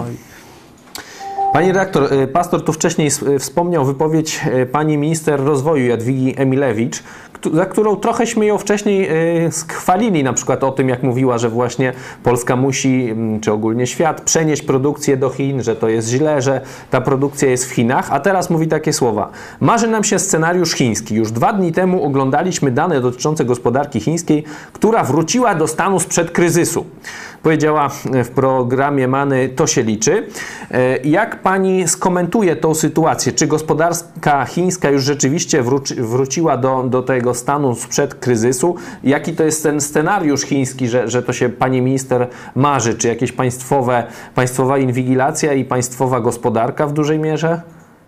Pani redaktor, pastor tu wcześniej wspomniał wypowiedź pani minister rozwoju Jadwigi Emilewicz, za którą trochę śmieją wcześniej chwalili na przykład o tym, jak mówiła, że właśnie Polska musi, czy ogólnie świat, przenieść produkcję do Chin, że to jest źle, że ta produkcja jest w Chinach, a teraz mówi takie słowa. Marzy nam się scenariusz chiński. Już dwa dni temu oglądaliśmy dane dotyczące gospodarki chińskiej, która wróciła do stanu sprzed kryzysu. Powiedziała w programie Many, to się liczy. Jak pani skomentuje tą sytuację? Czy gospodarka chińska już rzeczywiście wróci, wróciła do, do tego stanu sprzed kryzysu? Jaki to jest ten scenariusz chiński, że, że to się pani minister marzy? Czy jakieś państwowe, państwowa inwigilacja i państwowa gospodarka w dużej mierze?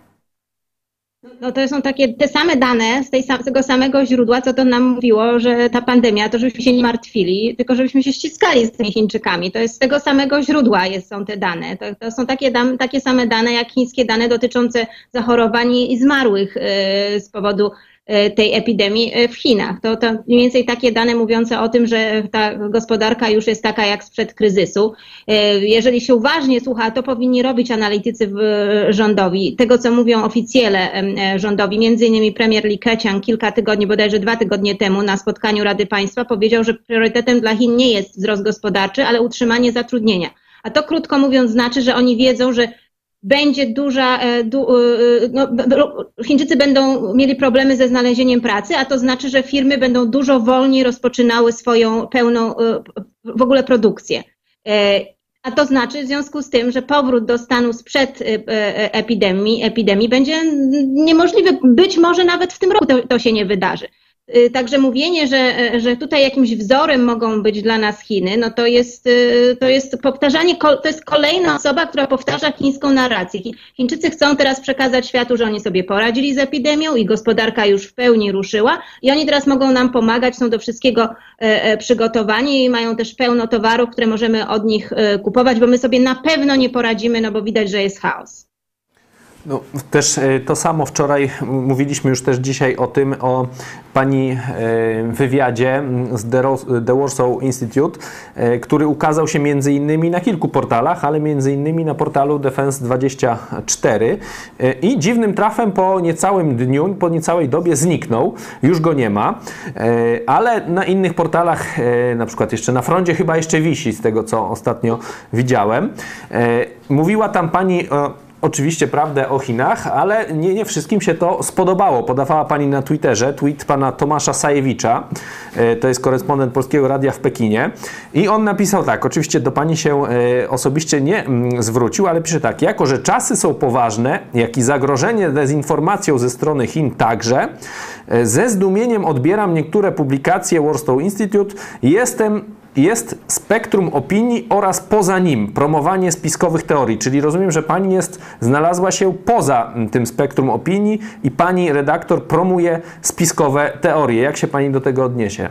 No to są takie te same dane z, tej, z tego samego źródła, co to nam mówiło, że ta pandemia, to żebyśmy się nie martwili, tylko żebyśmy się ściskali z tymi Chińczykami. To jest z tego samego źródła jest, są te dane. To, to są takie, dam, takie same dane jak chińskie dane dotyczące zachorowań i zmarłych yy, z powodu tej epidemii w Chinach. To, to mniej więcej takie dane mówiące o tym, że ta gospodarka już jest taka jak sprzed kryzysu. Jeżeli się uważnie słucha, to powinni robić analitycy rządowi. Tego, co mówią oficjele rządowi, między innymi premier Li Keqiang kilka tygodni, bodajże dwa tygodnie temu na spotkaniu Rady Państwa powiedział, że priorytetem dla Chin nie jest wzrost gospodarczy, ale utrzymanie zatrudnienia. A to krótko mówiąc znaczy, że oni wiedzą, że będzie duża, du, no, Chińczycy będą mieli problemy ze znalezieniem pracy, a to znaczy, że firmy będą dużo wolniej rozpoczynały swoją pełną w ogóle produkcję. A to znaczy w związku z tym, że powrót do stanu sprzed epidemii, epidemii będzie niemożliwy. Być może nawet w tym roku to, to się nie wydarzy. Także mówienie, że, że tutaj jakimś wzorem mogą być dla nas Chiny, no to jest, to jest powtarzanie, to jest kolejna osoba, która powtarza chińską narrację. Chińczycy chcą teraz przekazać światu, że oni sobie poradzili z epidemią i gospodarka już w pełni ruszyła i oni teraz mogą nam pomagać, są do wszystkiego przygotowani i mają też pełno towarów, które możemy od nich kupować, bo my sobie na pewno nie poradzimy, no bo widać, że jest chaos. No, też to samo wczoraj mówiliśmy już też dzisiaj o tym, o pani wywiadzie z The Warsaw Institute, który ukazał się między innymi na kilku portalach, ale między innymi na portalu Defense dwadzieścia cztery i dziwnym trafem po niecałym dniu, po niecałej dobie zniknął, już go nie ma, ale na innych portalach, na przykład jeszcze na Froncie chyba jeszcze wisi z tego, co ostatnio widziałem. Mówiła tam pani oczywiście prawdę o Chinach, ale nie, nie wszystkim się to spodobało. Podawała pani na Twitterze tweet pana Tomasza Sajewicza, to jest korespondent Polskiego Radia w Pekinie, i on napisał tak, oczywiście do pani się osobiście nie zwrócił, ale pisze tak: jako że czasy są poważne, jak i zagrożenie dezinformacją ze strony Chin także, ze zdumieniem odbieram niektóre publikacje Warsaw Institute, jestem jest spektrum opinii oraz poza nim promowanie spiskowych teorii. Czyli rozumiem, że pani jest, znalazła się poza tym spektrum opinii i pani redaktor promuje spiskowe teorie. Jak się pani do tego odniesie?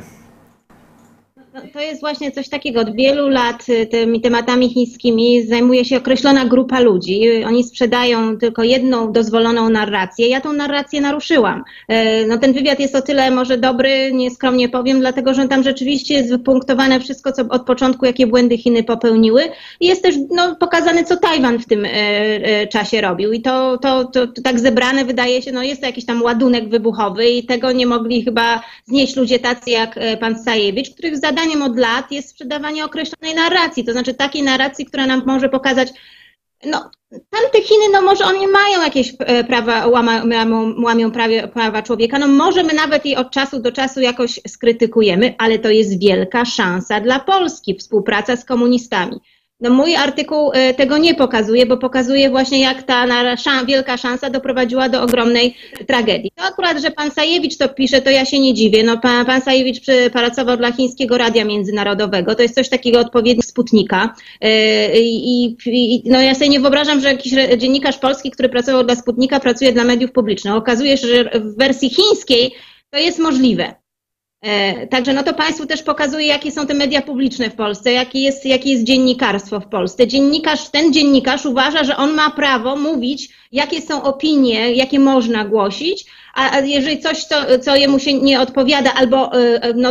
To jest właśnie coś takiego. Od wielu lat tymi tematami chińskimi zajmuje się określona grupa ludzi. Oni sprzedają tylko jedną dozwoloną narrację. Ja tą narrację naruszyłam. No, ten wywiad jest o tyle może dobry, nieskromnie powiem, dlatego że tam rzeczywiście jest wypunktowane wszystko, co od początku, jakie błędy Chiny popełniły. I jest też no, pokazane, co Tajwan w tym e, e, czasie robił. I to, to, to, to tak zebrane wydaje się, no jest to jakiś tam ładunek wybuchowy i tego nie mogli chyba znieść ludzie tacy jak pan Sajewicz, których zadaniem od lat jest sprzedawanie określonej narracji, to znaczy takiej narracji, która nam może pokazać, no tamte Chiny, no może oni mają jakieś prawa, łamią, łamią prawie, prawa człowieka, no może my nawet je od czasu do czasu jakoś skrytykujemy, ale to jest wielka szansa dla Polski, współpraca z komunistami. No mój artykuł tego nie pokazuje, bo pokazuje właśnie, jak ta wielka szansa doprowadziła do ogromnej tragedii. To akurat, że pan Sajewicz to pisze, to ja się nie dziwię. No pan, pan Sajewicz pracował dla Chińskiego Radia Międzynarodowego. To jest coś takiego odpowiednik Sputnika. I, i no ja sobie nie wyobrażam, że jakiś dziennikarz polski, który pracował dla Sputnika, pracuje dla mediów publicznych. Okazuje się, że w wersji chińskiej to jest możliwe. Także no to Państwu też pokazuje, jakie są te media publiczne w Polsce, jakie jest, jakie jest dziennikarstwo w Polsce. Dziennikarz, ten dziennikarz uważa, że on ma prawo mówić, jakie są opinie, jakie można głosić, a jeżeli coś, co, co jemu się nie odpowiada, albo no,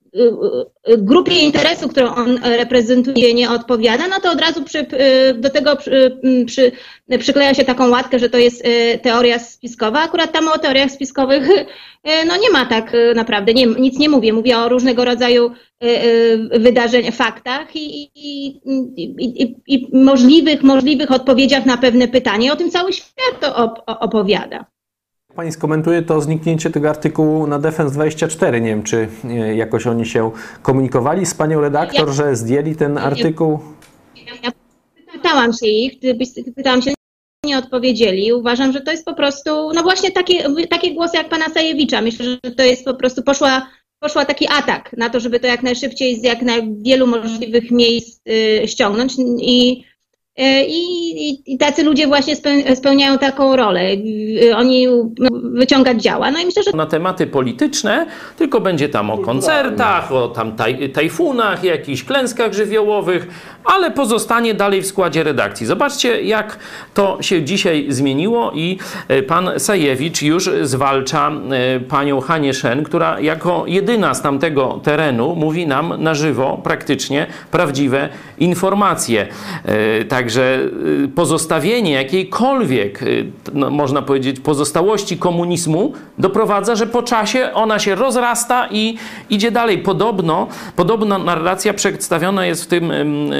grupie interesu, którą on reprezentuje, nie odpowiada, no to od razu przy, do tego przy, przy, przykleja się taką łatkę, że to jest teoria spiskowa. Akurat tam o teoriach spiskowych no nie ma tak naprawdę, nie, nic nie mówię. Mówię o różnego rodzaju wydarzeniach, faktach i, i, i, i, i możliwych, możliwych odpowiedziach na pewne pytanie. O tym cały świat to op, opowiada. Pani skomentuje to zniknięcie tego artykułu na Defense dwadzieścia cztery. Nie wiem, czy jakoś oni się komunikowali z panią redaktor, ja, że zdjęli ten artykuł? Ja pytałam się ich, pytałam się, nie odpowiedzieli. Uważam, że to jest po prostu, no właśnie takie, takie głosy jak pana Sajewicza. Myślę, że to jest po prostu, poszła, poszła taki atak na to, żeby to jak najszybciej z jak najwielu możliwych miejsc y, ściągnąć i I, i, I tacy ludzie właśnie spełniają taką rolę. Oni wyciągać działa. No i myślę, że na tematy polityczne, tylko będzie tam o koncertach, o tam taj, tajfunach, jakichś klęskach żywiołowych, ale pozostanie dalej w składzie redakcji. Zobaczcie, jak to się dzisiaj zmieniło i pan Sajewicz już zwalcza panią Hanię Shen, która jako jedyna z tamtego terenu mówi nam na żywo praktycznie prawdziwe informacje. Tak Także pozostawienie jakiejkolwiek, no, można powiedzieć, pozostałości komunizmu doprowadza, że po czasie ona się rozrasta i idzie dalej. Podobno, podobna narracja przedstawiona jest w tym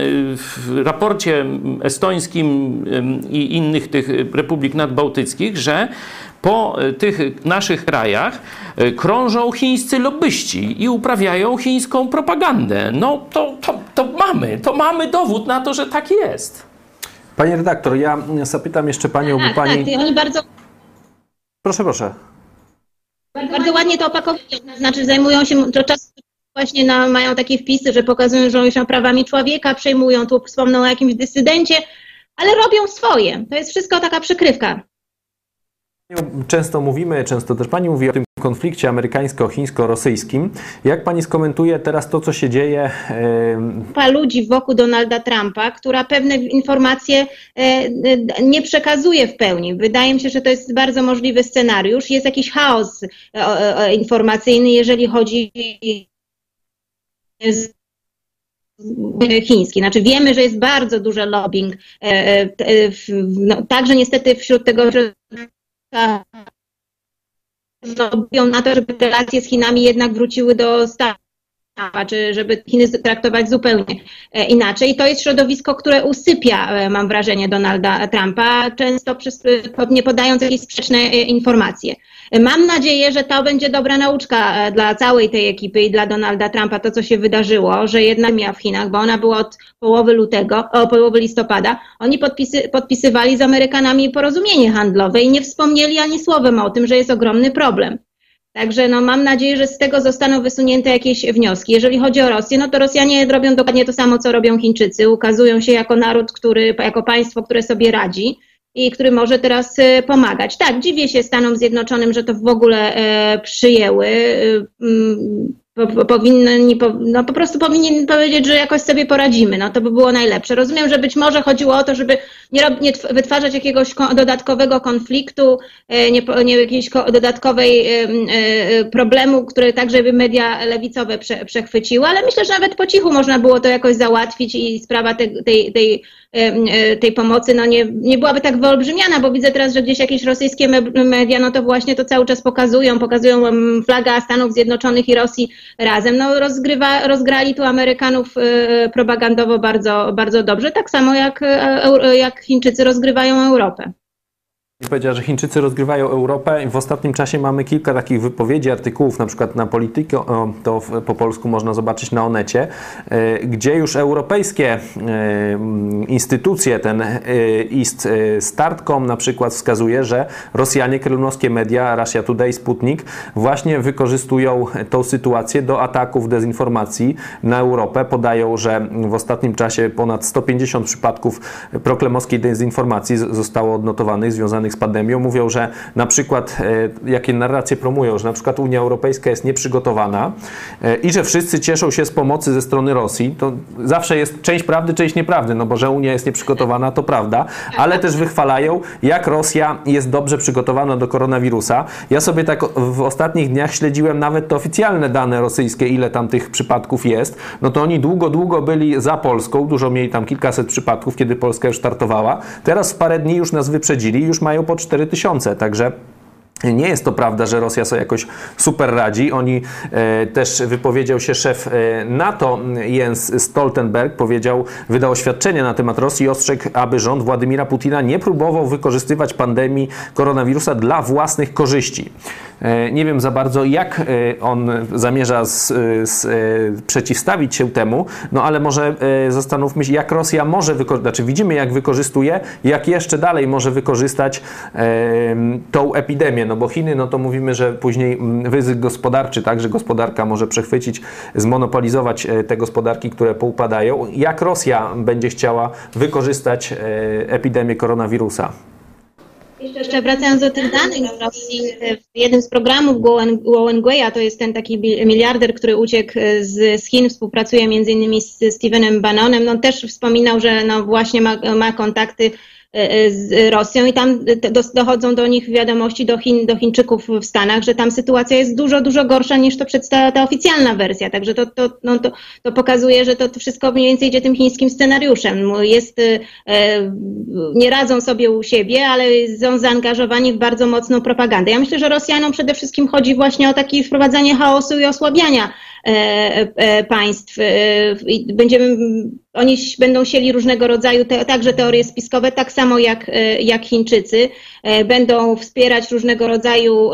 w raporcie estońskim i innych tych republik nadbałtyckich, że po tych naszych krajach krążą chińscy lobbyści i uprawiają chińską propagandę. No to, to, to mamy, to mamy dowód na to, że tak jest. Pani redaktor, ja zapytam jeszcze panią, tak, bo pani... Tak, oni bardzo... Proszę, proszę. Bardzo ładnie to opakowują, znaczy zajmują się, to czas właśnie na, mają takie wpisy, że pokazują, że oni są prawami człowieka, przejmują, tu wspomną o jakimś dysydencie, ale robią swoje. To jest wszystko taka przykrywka. Często mówimy, często też pani mówi o tym konflikcie amerykańsko-chińsko-rosyjskim. Jak pani skomentuje teraz to, co się dzieje? Grupa ludzi wokół Donalda Trumpa, która pewne informacje nie przekazuje w pełni. Wydaje mi się, że to jest bardzo możliwy scenariusz. Jest jakiś chaos informacyjny, jeżeli chodzi chiński. Znaczy wiemy, że jest bardzo duży lobbying, no, także niestety wśród tego, że robią na to, żeby relacje z Chinami jednak wróciły do stanu czy żeby Chiny traktować zupełnie inaczej. I to jest środowisko, które usypia, mam wrażenie, Donalda Trumpa, często przez, nie podając jakieś sprzeczne informacje. Mam nadzieję, że to będzie dobra nauczka dla całej tej ekipy i dla Donalda Trumpa, to co się wydarzyło, że jedna miała w Chinach, bo ona była od połowy lutego, o połowy listopada, oni podpisy, podpisywali z Amerykanami porozumienie handlowe i nie wspomnieli ani słowem o tym, że jest ogromny problem. Także no, mam nadzieję, że z tego zostaną wysunięte jakieś wnioski. Jeżeli chodzi o Rosję, no to Rosjanie robią dokładnie to samo, co robią Chińczycy. Ukazują się jako naród, który, jako państwo, które sobie radzi i który może teraz pomagać. Tak, dziwię się Stanom Zjednoczonym, że to w ogóle e, przyjęły. Po, powinni, po, no po prostu powinien powiedzieć, że jakoś sobie poradzimy, no to by było najlepsze. Rozumiem, że być może chodziło o to, żeby nie, nie wytwarzać jakiegoś dodatkowego konfliktu, nie, nie jakiejś dodatkowej problemu, który także by media lewicowe prze, przechwyciły, ale myślę, że nawet po cichu można było to jakoś załatwić i sprawa tej, tej, tej, tej pomocy no nie, nie byłaby tak wyolbrzymiana, bo widzę teraz, że gdzieś jakieś rosyjskie media, no to właśnie to cały czas pokazują, pokazują flaga Stanów Zjednoczonych i Rosji razem. No rozgrywa, rozgrali tu Amerykanów propagandowo bardzo, bardzo dobrze, tak samo jak, jak Chińczycy rozgrywają Europę. Powiedziała, że Chińczycy rozgrywają Europę i w ostatnim czasie mamy kilka takich wypowiedzi, artykułów, na przykład na Polityko, to po polsku można zobaczyć na Onecie, gdzie już europejskie instytucje, ten East Start kropka com na przykład wskazuje, że Rosjanie, kremlowskie media, Russia Today, Sputnik właśnie wykorzystują tą sytuację do ataków, dezinformacji na Europę. Podają, że w ostatnim czasie ponad sto pięćdziesiąt przypadków prokremlowskiej dezinformacji zostało odnotowanych, związanych z pandemią. Mówią, że na przykład, e, jakie narracje promują, że na przykład Unia Europejska jest nieprzygotowana e, i że wszyscy cieszą się z pomocy ze strony Rosji. To zawsze jest część prawdy, część nieprawdy, no bo że Unia jest nieprzygotowana, to prawda, ale też wychwalają, jak Rosja jest dobrze przygotowana do koronawirusa. Ja sobie tak w ostatnich dniach śledziłem nawet te oficjalne dane rosyjskie, ile tam tych przypadków jest. No to oni długo, długo byli za Polską, dużo mieli tam kilkaset przypadków, kiedy Polska już startowała. Teraz w parę dni już nas wyprzedzili, już mają po cztery tysiące, także nie jest to prawda, że Rosja sobie jakoś super radzi. Oni e, też wypowiedział się szef e, NATO Jens Stoltenberg, powiedział, wydał oświadczenie na temat Rosji i ostrzegł, aby rząd Władimira Putina nie próbował wykorzystywać pandemii koronawirusa dla własnych korzyści. E, nie wiem za bardzo, jak e, on zamierza z, z, e, przeciwstawić się temu, no ale może e, zastanówmy się, jak Rosja może wykorzystać, znaczy widzimy, jak wykorzystuje, jak jeszcze dalej może wykorzystać e, tą epidemię. No bo Chiny, no to mówimy, że później ryzyk gospodarczy, tak, że gospodarka może przechwycić, zmonopolizować te gospodarki, które poupadają. Jak Rosja będzie chciała wykorzystać epidemię koronawirusa? Jeszcze wracając do tych danych z Rosji, w jednym z programów Guo Wenguia, to jest ten taki miliarder, który uciekł z, z Chin, współpracuje między innymi z Stevenem Bannonem, no też wspominał, że no właśnie ma, ma kontakty z Rosją i tam dochodzą do nich wiadomości do Chin, do Chińczyków w Stanach, że tam sytuacja jest dużo, dużo gorsza niż to przedstawia ta oficjalna wersja. Także to, to, no to, to pokazuje, że to wszystko mniej więcej idzie tym chińskim scenariuszem. Jest, e, nie radzą sobie u siebie, ale są zaangażowani w bardzo mocną propagandę. Ja myślę, że Rosjanom przede wszystkim chodzi właśnie o takie wprowadzanie chaosu i osłabiania e, e, państw. E, będziemy, oni będą sieli różnego rodzaju te, także teorie spiskowe, tak samo jak, jak Chińczycy. Będą wspierać różnego rodzaju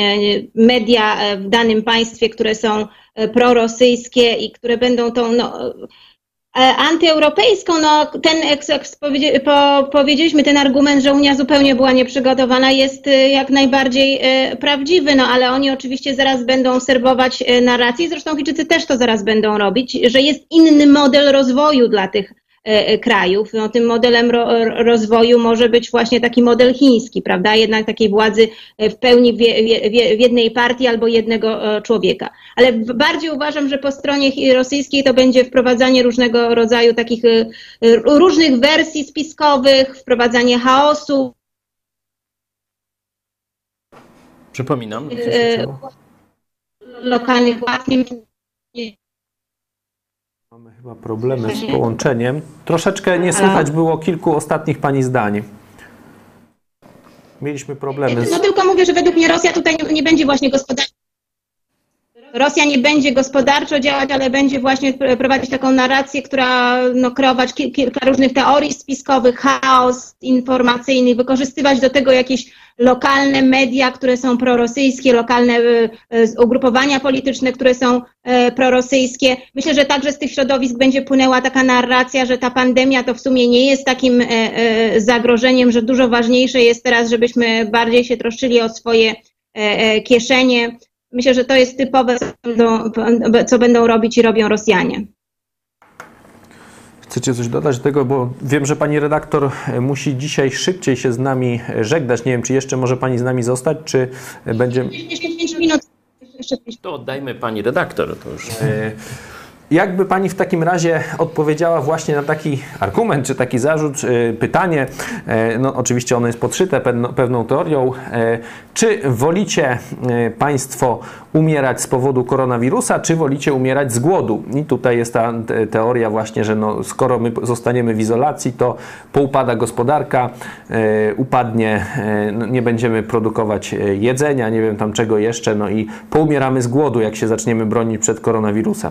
media w danym państwie, które są prorosyjskie i które będą tą no, antyeuropejską, no ten, jak po, powiedzieliśmy, ten argument, że Unia zupełnie była nieprzygotowana, jest jak najbardziej prawdziwy, no ale oni oczywiście zaraz będą serwować narrację, zresztą Chińczycy też to zaraz będą robić, że jest inny model rozwoju dla tych krajów. No, tym modelem ro, rozwoju może być właśnie taki model chiński, prawda? Jednak takiej władzy w pełni w, w, w jednej partii albo jednego człowieka. Ale bardziej uważam, że po stronie rosyjskiej to będzie wprowadzanie różnego rodzaju takich różnych wersji spiskowych, wprowadzanie chaosu. Przypominam. Lokalnych właśnie. Mamy chyba problemy z połączeniem. Troszeczkę nie słychać było kilku ostatnich pani zdań. Mieliśmy problemy z... No tylko mówię, że według mnie Rosja tutaj nie, nie będzie właśnie gospodarką Rosja nie będzie gospodarczo działać, ale będzie właśnie prowadzić taką narrację, która no, kreować kilka różnych teorii spiskowych, chaos informacyjny, wykorzystywać do tego jakieś lokalne media, które są prorosyjskie, lokalne ugrupowania polityczne, które są prorosyjskie. Myślę, że także z tych środowisk będzie płynęła taka narracja, że ta pandemia to w sumie nie jest takim zagrożeniem, że dużo ważniejsze jest teraz, żebyśmy bardziej się troszczyli o swoje kieszenie. Myślę, że to jest typowe, co będą robić i robią Rosjanie. Chcecie coś dodać do tego, bo wiem, że pani redaktor musi dzisiaj szybciej się z nami żegnać. Nie wiem, czy jeszcze może pani z nami zostać, czy będzie... Jeszcze pięć minut. To oddajmy pani redaktor. To już... Jakby pani w takim razie odpowiedziała właśnie na taki argument, czy taki zarzut, pytanie, no oczywiście ono jest podszyte pewną, pewną teorią, czy wolicie państwo umierać z powodu koronawirusa, czy wolicie umierać z głodu? I tutaj jest ta teoria właśnie, że no, skoro my zostaniemy w izolacji, to poupada gospodarka, upadnie, no, nie będziemy produkować jedzenia, nie wiem tam czego jeszcze, no i poumieramy z głodu, jak się zaczniemy bronić przed koronawirusem.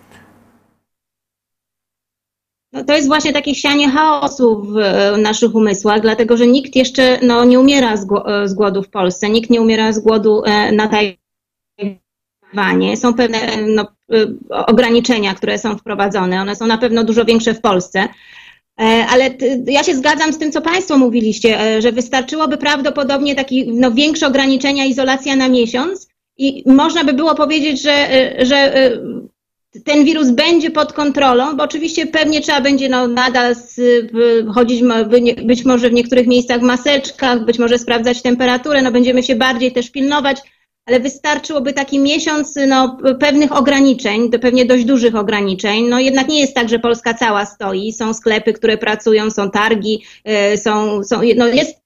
No to jest właśnie takie sianie chaosu w naszych umysłach, dlatego że nikt jeszcze no, nie umiera z głodu w Polsce, nikt nie umiera z głodu na Tajwanie. Są pewne no, ograniczenia, które są wprowadzone, one są na pewno dużo większe w Polsce. Ale ja się zgadzam z tym, co Państwo mówiliście, że wystarczyłoby prawdopodobnie takie no, większe ograniczenia, izolacja na miesiąc i można by było powiedzieć, że, że ten wirus będzie pod kontrolą, bo oczywiście pewnie trzeba będzie no, nadal chodzić być może w niektórych miejscach w maseczkach, być może sprawdzać temperaturę, no będziemy się bardziej też pilnować, ale wystarczyłoby taki miesiąc no, pewnych ograniczeń, to pewnie dość dużych ograniczeń. No jednak nie jest tak, że Polska cała stoi, są sklepy, które pracują, są targi, są, są no jest,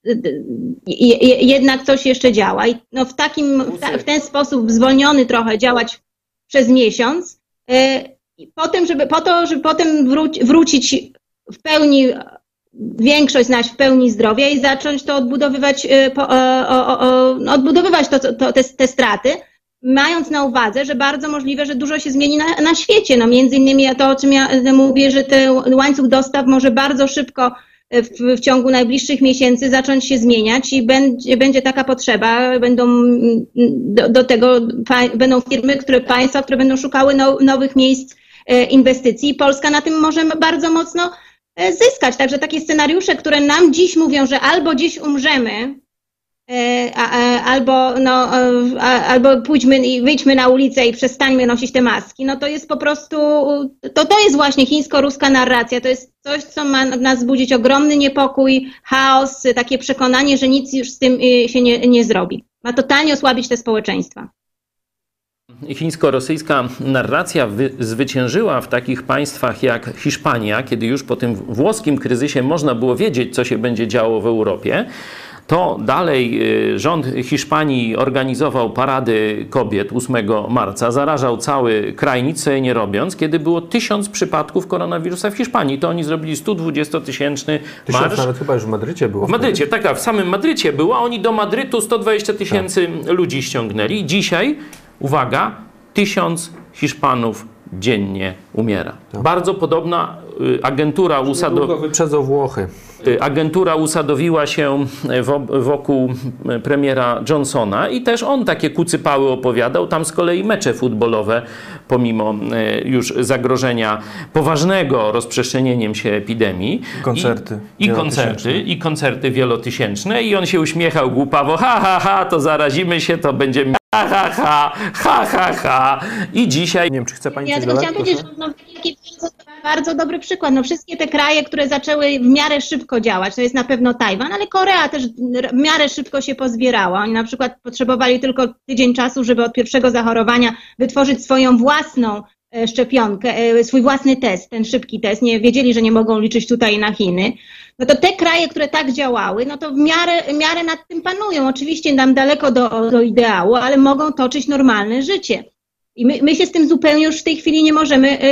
jednak coś jeszcze działa i no w takim, w ten sposób zwolniony trochę działać przez miesiąc, po tym, żeby, po to, żeby potem wróci, wrócić w pełni, większość znać w pełni zdrowia i zacząć to odbudowywać, po, o, o, o, odbudowywać to, to, te, te straty, mając na uwadze, że bardzo możliwe, że dużo się zmieni na, na świecie. No między innymi to, o czym ja mówię, że ten łańcuch dostaw może bardzo szybko w, w ciągu najbliższych miesięcy zacząć się zmieniać i będzie, będzie taka potrzeba, będą do, do tego będą firmy, które państwa, które będą szukały now, nowych miejsc inwestycji i Polska na tym może bardzo mocno zyskać. Także takie scenariusze, które nam dziś mówią, że albo dziś umrzemy, a, a, albo, no, a, albo pójdźmy i wyjdźmy na ulicę i przestańmy nosić te maski, no to jest po prostu, to, to jest właśnie chińsko-ruska narracja, to jest coś, co ma w nas wzbudzić ogromny niepokój, chaos, takie przekonanie, że nic już z tym się nie, nie zrobi. Ma totalnie osłabić te społeczeństwa. Chińsko-rosyjska narracja wy- zwyciężyła w takich państwach jak Hiszpania, kiedy już po tym włoskim kryzysie można było wiedzieć, co się będzie działo w Europie. To dalej rząd Hiszpanii organizował parady kobiet ósmego marca, zarażał cały kraj, nic sobie nie robiąc, kiedy było tysiąc przypadków koronawirusa w Hiszpanii. To oni zrobili sto dwudziestotysięczny marsz. Tysiąc nawet chyba już w Madrycie było. W Madrycie, tak, tak, w samym Madrycie było, a oni do Madrytu sto dwadzieścia tysięcy tak. ludzi ściągnęli. Dzisiaj, uwaga, tysiąc Hiszpanów dziennie umiera. Tak. Bardzo podobna agentura usadowiła... wyprzedzą Włochy. Agentura usadowiła się wokół premiera Johnsona i też on takie kucypały opowiadał. Tam z kolei mecze futbolowe, pomimo już zagrożenia poważnego rozprzestrzenieniem się epidemii. Koncerty. I, i koncerty, i koncerty wielotysięczne. I on się uśmiechał głupawo. Ha, ha, ha, to zarazimy się, to będziemy... Ha, ha, ha, ha, ha, ha. I dzisiaj... Nie wiem, czy chce pani ja coś tylko dodać? chciałam powiedzieć, że no, taki bardzo, bardzo dobry przykład. No, wszystkie te kraje, które zaczęły w miarę szybko działać, to jest na pewno Tajwan, ale Korea też w miarę szybko się pozbierała. Oni na przykład potrzebowali tylko tydzień czasu, żeby od pierwszego zachorowania wytworzyć swoją własną szczepionkę, swój własny test, ten szybki test. Nie wiedzieli, że nie mogą liczyć tutaj na Chiny. No to te kraje, które tak działały, no to w miarę, w miarę nad tym panują. Oczywiście nam daleko do, do ideału, ale mogą toczyć normalne życie. I my, my się z tym zupełnie już w tej chwili nie możemy y,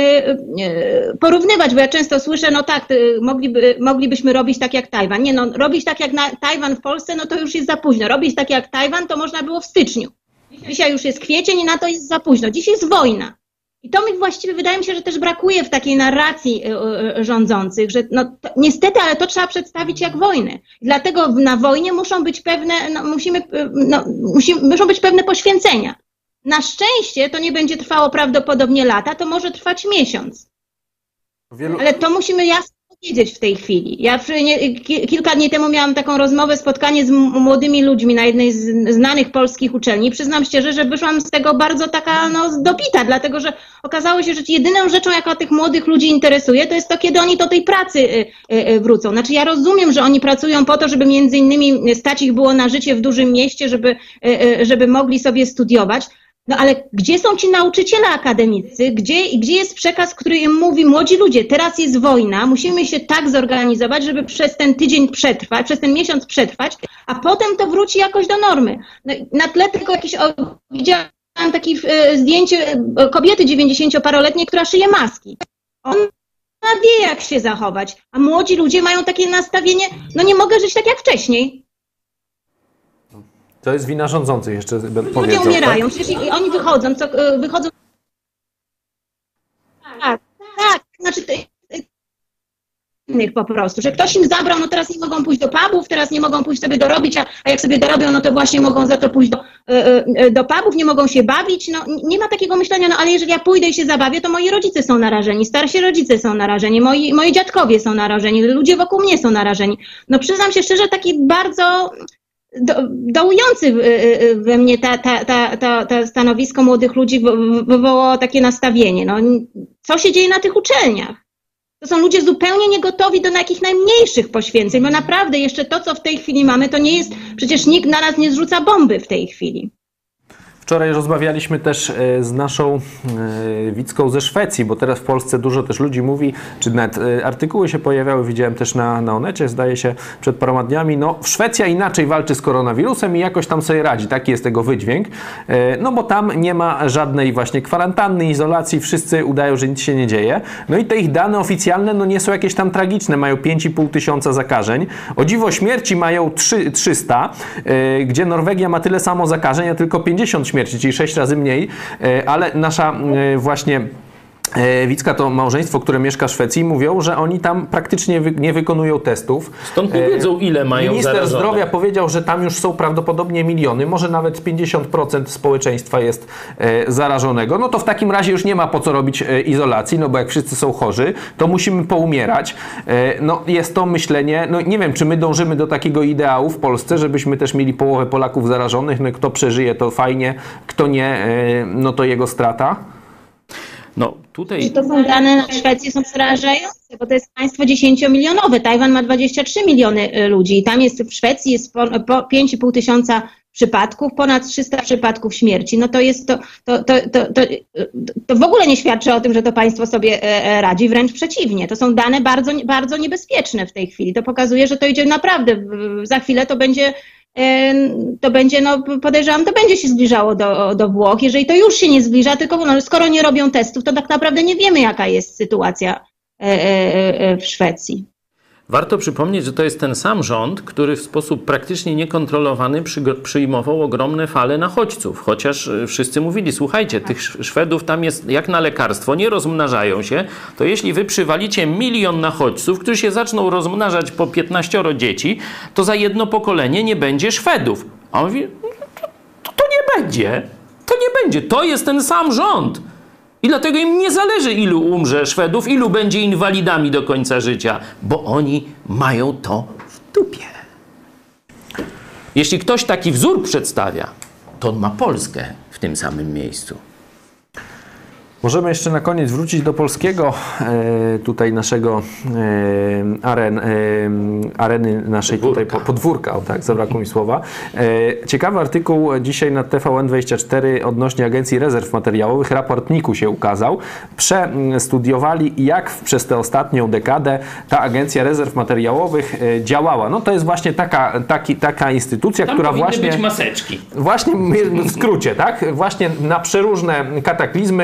y, porównywać, bo ja często słyszę, no tak, y, mogliby, moglibyśmy robić tak jak Tajwan. Nie no, robić tak jak na, Tajwan w Polsce, no to już jest za późno. Robić tak jak Tajwan to można było w styczniu. Dzisiaj już jest kwiecień i na to jest za późno. Dziś jest wojna. I to mi właściwie wydaje mi się, że też brakuje w takiej narracji rządzących, że no, to, niestety, ale to trzeba przedstawić jak wojnę. Dlatego na wojnie muszą być pewne, no, musimy, no, musi, muszą być pewne poświęcenia. Na szczęście to nie będzie trwało prawdopodobnie lata, to może trwać miesiąc. Wielu... Ale to musimy jasno powiedzieć w tej chwili. Ja kilka dni temu miałam taką rozmowę, spotkanie z młodymi ludźmi na jednej z znanych polskich uczelni. Przyznam szczerze, że wyszłam z tego bardzo taka no, dobita, dlatego że okazało się, że jedyną rzeczą, jaka tych młodych ludzi interesuje, to jest to, kiedy oni do tej pracy wrócą. Znaczy ja rozumiem, że oni pracują po to, żeby między innymi stać ich było na życie w dużym mieście, żeby, żeby mogli sobie studiować. No ale gdzie są ci nauczyciele akademicy? Gdzie, gdzie jest przekaz, który im mówi, młodzi ludzie, teraz jest wojna, musimy się tak zorganizować, żeby przez ten tydzień przetrwać, przez ten miesiąc przetrwać, a potem to wróci jakoś do normy. No, na tle tego jakieś, o, widziałam takie e, zdjęcie kobiety dziewięćdziesięcioparoletniej, która szyje maski. Ona wie, jak się zachować, a młodzi ludzie mają takie nastawienie, no nie mogę żyć tak jak wcześniej. To jest wina rządzących, jeszcze powiedzą. Ludzie umierają, tak? Przecież oni wychodzą, co, wychodzą... Tak, tak, znaczy innych po prostu, że ktoś im zabrał, no teraz nie mogą pójść do pubów, teraz nie mogą pójść sobie dorobić, a, a jak sobie dorobią, no to właśnie mogą za to pójść do, do pubów, nie mogą się bawić, no nie ma takiego myślenia, no ale jeżeli ja pójdę i się zabawię, to moi rodzice są narażeni, starsi rodzice są narażeni, moi, moi dziadkowie są narażeni, ludzie wokół mnie są narażeni. No przyznam się szczerze, taki bardzo... Do, dołujący we mnie ta, ta, ta, ta, ta stanowisko młodych ludzi wywołało takie nastawienie. No, co się dzieje na tych uczelniach? To są ludzie zupełnie niegotowi do takich najmniejszych poświęceń, bo naprawdę jeszcze to, co w tej chwili mamy, to nie jest, przecież nikt na nas nie zrzuca bomby w tej chwili. Wczoraj rozmawialiśmy też z naszą Wicką ze Szwecji, bo teraz w Polsce dużo też ludzi mówi, czy nawet artykuły się pojawiały, widziałem też na, na Onecie, zdaje się, przed paroma dniami, no Szwecja inaczej walczy z koronawirusem i jakoś tam sobie radzi, taki jest tego wydźwięk, no bo tam nie ma żadnej właśnie kwarantanny, izolacji, wszyscy udają, że nic się nie dzieje, no i te ich dane oficjalne, no nie są jakieś tam tragiczne, mają pięć i pół tysiąca zakażeń, o dziwo śmierci mają trzysta, gdzie Norwegia ma tyle samo zakażeń, a tylko pięćdziesiąt śmierci, czyli sześć razy mniej, ale nasza właśnie Wicka to małżeństwo, które mieszka w Szwecji, mówią, że oni tam praktycznie wy, nie wykonują testów. Stąd nie wiedzą, ile mają Minister zarażone. Zdrowia powiedział, że tam już są prawdopodobnie miliony, może nawet pięćdziesiąt procent społeczeństwa jest e, zarażonego. No to w takim razie już nie ma po co robić e, izolacji, no bo jak wszyscy są chorzy, to musimy poumierać. E, no jest to myślenie, no nie wiem, czy my dążymy do takiego ideału w Polsce, żebyśmy też mieli połowę Polaków zarażonych, no kto przeżyje, to fajnie, kto nie, e, no to jego strata. No, tutaj... To są dane na Szwecji są przerażające, bo to jest państwo dziesięciomilionowe. Tajwan ma dwadzieścia trzy miliony ludzi i tam jest w Szwecji jest po, po pięć i pół tysiąca przypadków, ponad trzysta przypadków śmierci. No to jest to, to, to, to, to, to w ogóle nie świadczy o tym, że to państwo sobie radzi, wręcz przeciwnie. To są dane bardzo, bardzo niebezpieczne w tej chwili. To pokazuje, że to idzie naprawdę, za chwilę to będzie to będzie, no podejrzewam, to będzie się zbliżało do, do Włoch. Jeżeli to już się nie zbliża, tylko no, skoro nie robią testów, to tak naprawdę nie wiemy, jaka jest sytuacja w Szwecji. Warto przypomnieć, że to jest ten sam rząd, który w sposób praktycznie niekontrolowany przyjmował ogromne fale nachodźców. Chociaż wszyscy mówili, słuchajcie, tych Szwedów tam jest jak na lekarstwo, nie rozmnażają się, to jeśli wy przywalicie milion nachodźców, którzy się zaczną rozmnażać po piętnaścioro dzieci, to za jedno pokolenie nie będzie Szwedów. A on mówi, to, to nie będzie, to nie będzie, to jest ten sam rząd. I dlatego im nie zależy, ilu umrze Szwedów, ilu będzie inwalidami do końca życia, bo oni mają to w dupie. Jeśli ktoś taki wzór przedstawia, to on ma Polskę w tym samym miejscu. Możemy jeszcze na koniec wrócić do polskiego e, tutaj naszego e, aren, e, areny naszej podwórka. Tutaj podwórka, o tak, zabrakło mi słowa. E, ciekawy artykuł dzisiaj na T V N dwadzieścia cztery odnośnie Agencji Rezerw Materiałowych. Raport N I K U się ukazał. Przestudiowali, jak przez tę ostatnią dekadę ta Agencja Rezerw Materiałowych e, działała. No to jest właśnie taka, taki, taka instytucja, Tam która powinny właśnie... być maseczki. Właśnie w skrócie, tak? Właśnie na przeróżne kataklizmy to właśnie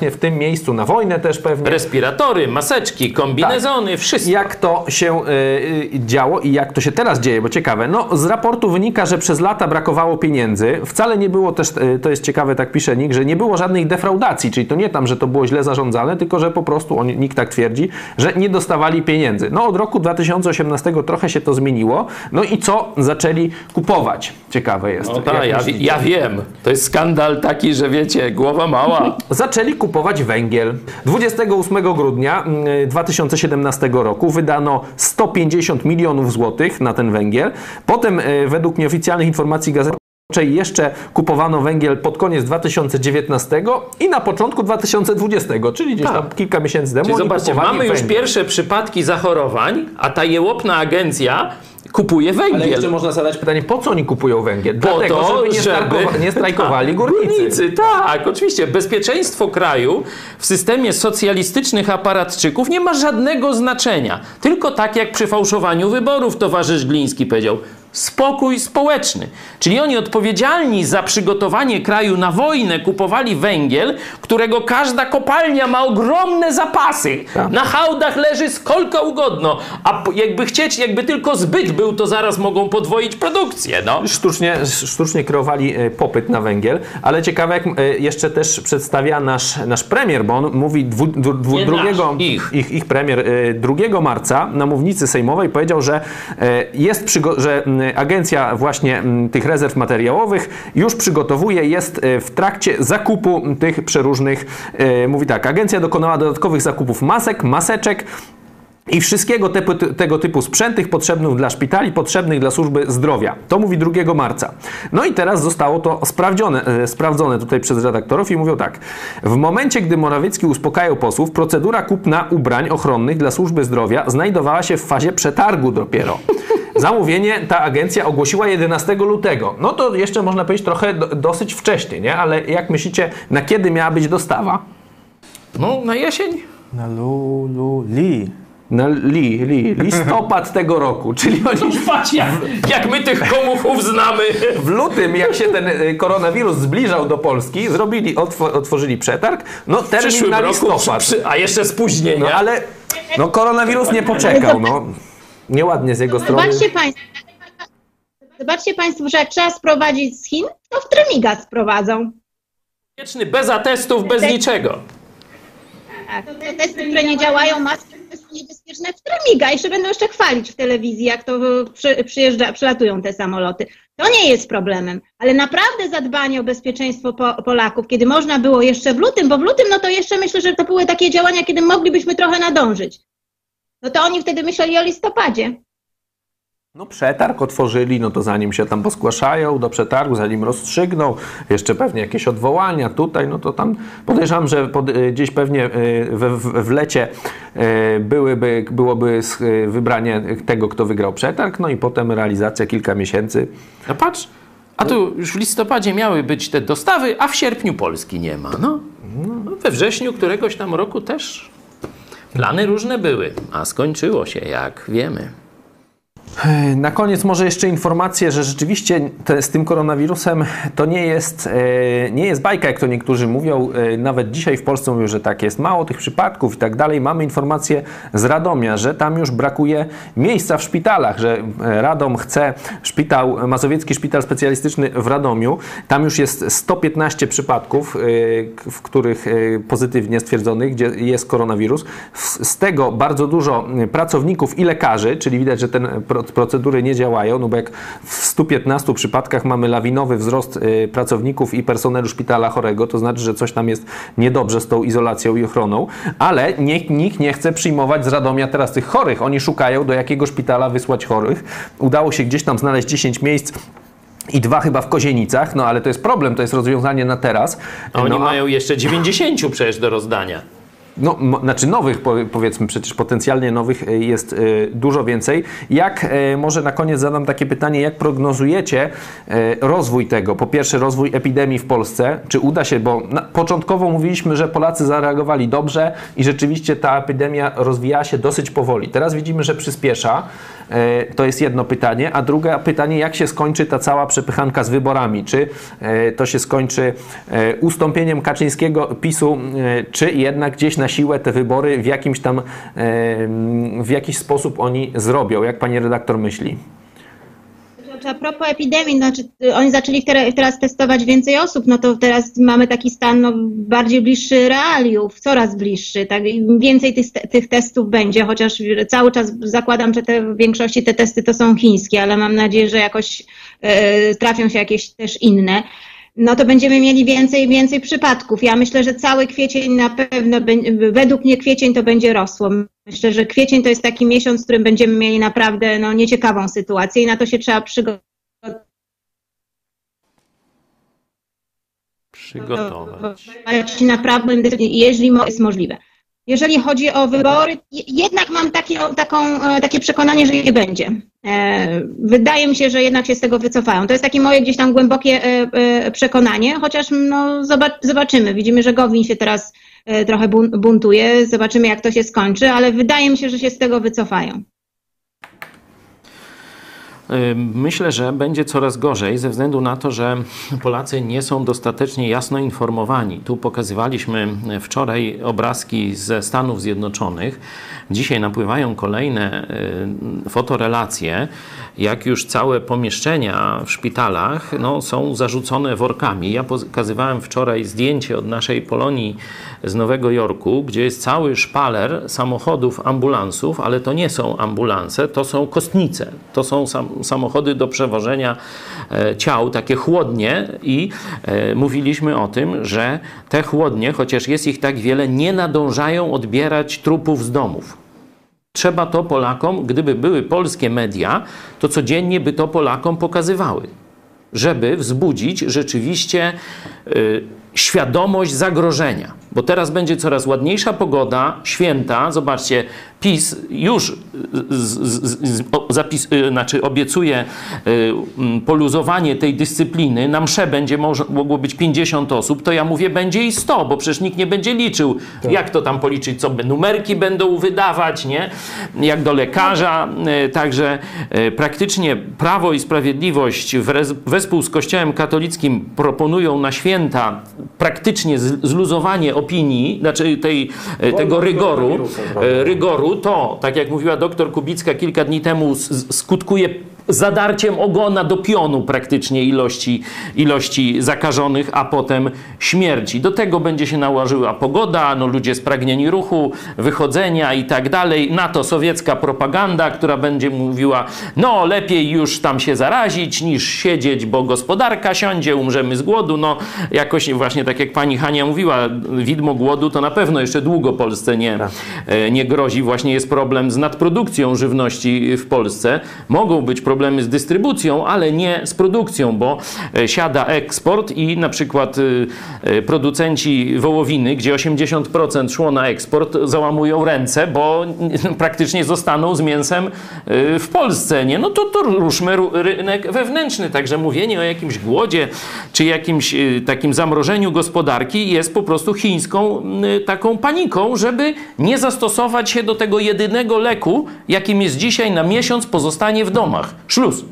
właśnie w tym miejscu na wojnę też pewnie. Respiratory, maseczki, kombinezony, tak. wszystko. Jak to się y, działo i jak to się teraz dzieje, bo ciekawe. No, z raportu wynika, że przez lata brakowało pieniędzy. Wcale nie było też, y, to jest ciekawe, tak pisze N I K, że nie było żadnych defraudacji, czyli to nie tam, że to było źle zarządzane, tylko że po prostu, on, N I K tak twierdzi, że nie dostawali pieniędzy. No, od roku dwa tysiące osiemnastego trochę się to zmieniło. No i co zaczęli kupować? Ciekawe jest. No tak, ja, ja wiem. To jest skandal taki, że wiecie, głowa mała. Zaczęli kupować węgiel. dwudziestego ósmego grudnia dwa tysiące siedemnastego roku wydano sto pięćdziesiąt milionów złotych na ten węgiel. Potem według nieoficjalnych informacji gazety jeszcze kupowano węgiel pod koniec dwa tysiące dziewiętnastego i na początku dwa tysiące dwudziestego, czyli gdzieś tam kilka miesięcy temu. Czyli zobaczcie, mamy węgiel. już pierwsze przypadki zachorowań, a ta jełopna agencja kupuje węgiel. Ale jeszcze można zadać pytanie, po co oni kupują węgiel? Po Dlatego, to, żeby nie, żeby... strajkowa- nie strajkowali tak, górnicy. górnicy. Tak, oczywiście. Bezpieczeństwo kraju w systemie socjalistycznych aparatczyków nie ma żadnego znaczenia. Tylko tak jak przy fałszowaniu wyborów towarzysz Gliński powiedział. Spokój społeczny. Czyli oni odpowiedzialni za przygotowanie kraju na wojnę kupowali węgiel, którego każda kopalnia ma ogromne zapasy. Tak. Na hałdach leży skolko ugodno, a jakby chcieć, jakby tylko zbyt był, to zaraz mogą podwoić produkcję. No. Sztucznie, sztucznie kreowali popyt na węgiel, ale ciekawe jak jeszcze też przedstawia nasz, nasz premier, bo on mówi dwu, dwu, dwu, drugiego, nasz, ich. Ich, ich premier drugiego marca na mównicy sejmowej powiedział, że jest przygo- że agencja właśnie tych rezerw materiałowych już przygotowuje, jest w trakcie zakupu tych przeróżnych, mówi tak, agencja dokonała dodatkowych zakupów masek, maseczek i wszystkiego te, tego typu sprzętów potrzebnych dla szpitali, potrzebnych dla służby zdrowia. To mówi drugiego marca. No i teraz zostało to sprawdzone, e, sprawdzone tutaj przez redaktorów i mówią tak. W momencie, gdy Morawiecki uspokajał posłów, procedura kupna ubrań ochronnych dla służby zdrowia znajdowała się w fazie przetargu dopiero. Zamówienie ta agencja ogłosiła jedenastego lutego. No to jeszcze można powiedzieć trochę do, dosyć wcześnie, nie? Ale jak myślicie, na kiedy miała być dostawa? No, na jesień. Na Lulu Li. Na li, li, listopad tego roku, czyli oni... Patrz, jak, jak my tych komuchów znamy. W lutym, jak się ten koronawirus zbliżał do Polski, zrobili, otw- otworzyli przetarg, no termin na listopad. Przy, przy, a jeszcze spóźnienia. No ale no, koronawirus nie poczekał, no. Nieładnie z jego strony. Zobaczcie Państwo, zobaczcie Państwo, że jak trzeba sprowadzić z Chin, to w Trymiga sprowadzą. Wieczny, bez atestów, bez niczego. Tak, te testy, które nie działają, maski są niebezpieczne w Trymiga. Jeszcze będą jeszcze chwalić w telewizji, jak to przy, przyjeżdża, przylatują te samoloty. To nie jest problemem, ale naprawdę zadbanie o bezpieczeństwo po, Polaków, kiedy można było jeszcze w lutym, bo w lutym, no to jeszcze myślę, że to były takie działania, kiedy moglibyśmy trochę nadążyć. No to oni wtedy myśleli o listopadzie. No przetarg otworzyli, no to zanim się tam poskłaszają do przetargu, zanim rozstrzygną, jeszcze pewnie jakieś odwołania tutaj, no to tam podejrzewam, że pod, gdzieś pewnie w, w, w lecie byłyby, byłoby wybranie tego, kto wygrał przetarg, no i potem realizacja kilka miesięcy. A patrz, a tu już w listopadzie miały być te dostawy, a w sierpniu Polski nie ma. No, no we wrześniu któregoś tam roku też plany różne były, a skończyło się, jak wiemy. Na koniec może jeszcze informację, że rzeczywiście te, z tym koronawirusem to nie jest, e, nie jest bajka, jak to niektórzy mówią. E, nawet dzisiaj w Polsce mówią, że tak jest. Mało tych przypadków i tak dalej. Mamy informację z Radomia, że tam już brakuje miejsca w szpitalach, że Radom chce szpital, Mazowiecki Szpital Specjalistyczny w Radomiu. Tam już jest sto piętnaście przypadków, e, w których e, pozytywnie stwierdzonych, gdzie jest koronawirus. Z, z tego bardzo dużo pracowników i lekarzy, czyli widać, że ten procedury nie działają, no bo jak w stu piętnastu przypadkach mamy lawinowy wzrost y, pracowników i personelu szpitala chorego, to znaczy, że coś tam jest niedobrze z tą izolacją i ochroną, ale nikt, nikt nie chce przyjmować z Radomia teraz tych chorych. Oni szukają, do jakiego szpitala wysłać chorych. Udało się gdzieś tam znaleźć dziesięć miejsc i dwa chyba w Kozienicach, no ale to jest problem, to jest rozwiązanie na teraz. A oni no, mają jeszcze dziewięćdziesiąt przecież do rozdania. no, mo, znaczy nowych, powiedzmy, przecież potencjalnie nowych jest dużo więcej. Jak, może na koniec zadam takie pytanie, jak prognozujecie rozwój tego? Po pierwsze rozwój epidemii w Polsce, czy uda się, bo na, początkowo mówiliśmy, że Polacy zareagowali dobrze i rzeczywiście ta epidemia rozwijała się dosyć powoli. Teraz widzimy, że przyspiesza. To jest jedno pytanie, a drugie pytanie, jak się skończy ta cała przepychanka z wyborami? Czy to się skończy ustąpieniem Kaczyńskiego PiSu, czy jednak gdzieś na siłę te wybory w jakimś tam, w jakiś sposób oni zrobią? Jak pani redaktor myśli? A propos epidemii, znaczy oni zaczęli teraz testować więcej osób, no to teraz mamy taki stan no, bardziej bliższy realiów, coraz bliższy, tak? Im więcej tych, tych testów będzie, chociaż cały czas zakładam, że te, w większości te testy to są chińskie, ale mam nadzieję, że jakoś e, trafią się jakieś też inne. No to będziemy mieli więcej i więcej przypadków. Ja myślę, że cały kwiecień na pewno, według mnie kwiecień to będzie rosło. Myślę, że kwiecień to jest taki miesiąc, w którym będziemy mieli naprawdę no, nieciekawą sytuację i na to się trzeba przygotować. Przygotować. Naprawdę, jeżeli jest możliwe. Jeżeli chodzi o wybory, jednak mam takie, taką, takie przekonanie, że nie będzie. Wydaje mi się, że jednak się z tego wycofają. To jest takie moje gdzieś tam głębokie przekonanie, chociaż no, zobaczymy. Widzimy, że Gowin się teraz trochę buntuje. Zobaczymy, jak to się skończy, ale wydaje mi się, że się z tego wycofają. Myślę, że będzie coraz gorzej ze względu na to, że Polacy nie są dostatecznie jasno informowani. Tu pokazywaliśmy wczoraj obrazki ze Stanów Zjednoczonych. Dzisiaj napływają kolejne fotorelacje, jak już całe pomieszczenia w szpitalach no, są zarzucone workami. Ja pokazywałem wczoraj zdjęcie od naszej Polonii z Nowego Jorku, gdzie jest cały szpaler samochodów, ambulansów, ale to nie są ambulanse, to są kostnice. To są sam, samochody do przewożenia e, ciał, takie chłodnie i e, mówiliśmy o tym, że te chłodnie, chociaż jest ich tak wiele, nie nadążają odbierać trupów z domów. Trzeba to Polakom, gdyby były polskie media, to codziennie by to Polakom pokazywały, żeby wzbudzić rzeczywiście y, świadomość zagrożenia. Bo teraz będzie coraz ładniejsza pogoda, święta. Zobaczcie, PiS już z, z, z, zapis, y, znaczy obiecuje y, poluzowanie tej dyscypliny. Na msze będzie może, mogło być pięćdziesiąt osób, to ja mówię, będzie i sto, bo przecież nikt nie będzie liczył. Tak. Jak to tam policzyć? Co numerki będą wydawać, nie? Jak do lekarza. Y, także y, praktycznie Prawo i Sprawiedliwość wrez, wespół z Kościołem katolickim proponują na święta praktycznie zluzowanie opinii, znaczy tej, tego rygoru, rygoru, to, tak jak mówiła doktor Kubicka kilka dni temu, skutkuje zadarciem ogona do pionu praktycznie ilości, ilości zakażonych, a potem śmierci. Do tego będzie się nałożyła pogoda, no ludzie spragnieni ruchu, wychodzenia i tak dalej. Na to sowiecka propaganda, która będzie mówiła, no lepiej już tam się zarazić niż siedzieć, bo gospodarka siądzie, umrzemy z głodu. No jakoś właśnie tak jak pani Hania mówiła, widmo głodu to na pewno jeszcze długo Polsce nie, nie grozi. Właśnie jest problem z nadprodukcją żywności w Polsce. Mogą być problemy problemy z dystrybucją, ale nie z produkcją, bo siada eksport i na przykład producenci wołowiny, gdzie osiemdziesiąt procent szło na eksport, załamują ręce, bo praktycznie zostaną z mięsem w Polsce. Nie? No to, to ruszmy rynek wewnętrzny. Także mówienie o jakimś głodzie czy jakimś takim zamrożeniu gospodarki jest po prostu chińską taką paniką, żeby nie zastosować się do tego jedynego leku, jakim jest dzisiaj na miesiąc pozostanie w domach. Szluz.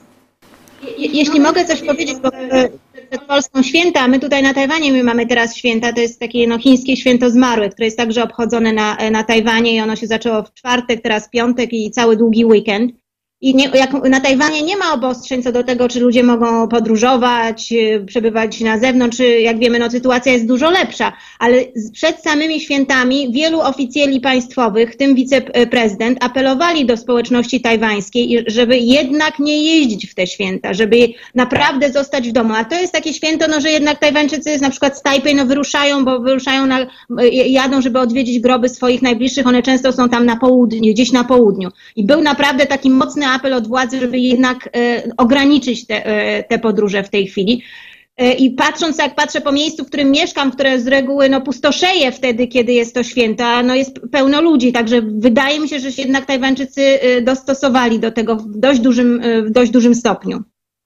Je, jeśli mogę coś powiedzieć, bo przed Polską święta, my tutaj na Tajwanie my mamy teraz święta, to jest takie no, chińskie święto zmarłych, które jest także obchodzone na, na Tajwanie i ono się zaczęło w czwartek, teraz piątek i cały długi weekend. I nie, jak na Tajwanie nie ma obostrzeń co do tego, czy ludzie mogą podróżować, przebywać na zewnątrz, czy jak wiemy, no sytuacja jest dużo lepsza, ale przed samymi świętami wielu oficjeli państwowych, w tym wiceprezydent, apelowali do społeczności tajwańskiej, żeby jednak nie jeździć w te święta, żeby naprawdę zostać w domu. A to jest takie święto, no, że jednak Tajwańczycy na przykład z Tajpej no, wyruszają, bo wyruszają, na, jadą, żeby odwiedzić groby swoich najbliższych, one często są tam na południu, gdzieś na południu. I był naprawdę taki mocny apel od władzy, żeby jednak e, ograniczyć te, e, te podróże w tej chwili. I patrząc, jak patrzę po miejscu, w którym mieszkam, które z reguły no, pustoszeje wtedy, kiedy jest to święto, no jest pełno ludzi, także wydaje mi się, że się jednak Tajwańczycy dostosowali do tego w dość dużym, w dość dużym stopniu.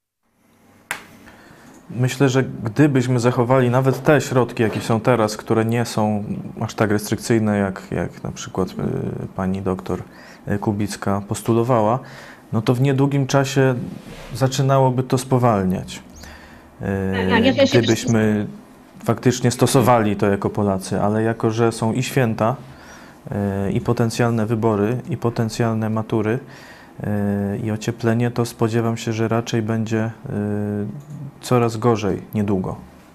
Myślę, że gdybyśmy zachowali nawet te środki, jakie są teraz, które nie są aż tak restrykcyjne, jak, jak na przykład pani doktor Kubicka postulowała, no to w niedługim czasie zaczynałoby to spowalniać. Tak, ja też Gdybyśmy faktycznie stosowali to jako Polacy, ale jako, że są i święta, i potencjalne wybory, i potencjalne matury, i ocieplenie, to spodziewam się, że raczej będzie coraz gorzej niedługo.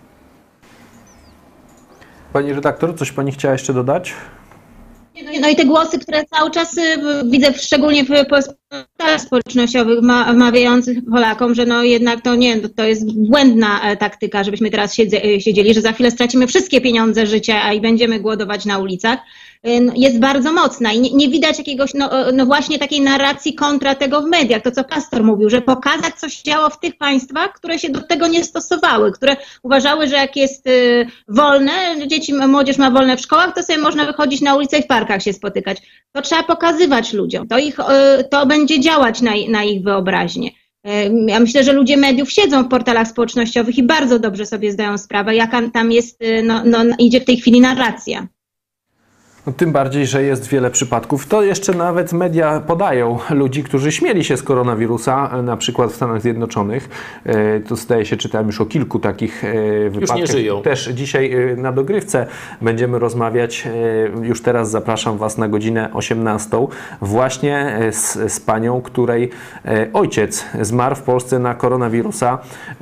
Pani redaktor, coś pani chciała jeszcze dodać? No i te głosy, które cały czas widzę, szczególnie w portalach społecznościowych, wmawiających Polakom, że no jednak to nie, to jest błędna taktyka, żebyśmy teraz siedzieli, że za chwilę stracimy wszystkie pieniądze życia i będziemy głodować na ulicach, jest bardzo mocna i nie, nie widać jakiegoś, no, no właśnie takiej narracji kontra tego w mediach, to co pastor mówił, że pokazać, co się działo w tych państwach, które się do tego nie stosowały, które uważały, że jak jest y, wolne, dzieci, młodzież ma wolne w szkołach, to sobie można wychodzić na ulicę i w parkach się spotykać. To trzeba pokazywać ludziom, to, ich, y, to będzie działać na, na ich wyobraźnię. Ja myślę, że ludzie mediów siedzą w portalach społecznościowych i bardzo dobrze sobie zdają sprawę, jaka tam jest, no, no, idzie w tej chwili narracja. No, tym bardziej, że jest wiele przypadków. To jeszcze nawet media podają ludzi, którzy śmieli się z koronawirusa, na przykład w Stanach Zjednoczonych. To zdaje się, czytałem już o kilku takich wypadkach. Już nie żyją. Też dzisiaj na dogrywce będziemy rozmawiać. Już teraz zapraszam Was na godzinę osiemnastą. Właśnie z, z panią, której ojciec zmarł w Polsce na koronawirusa.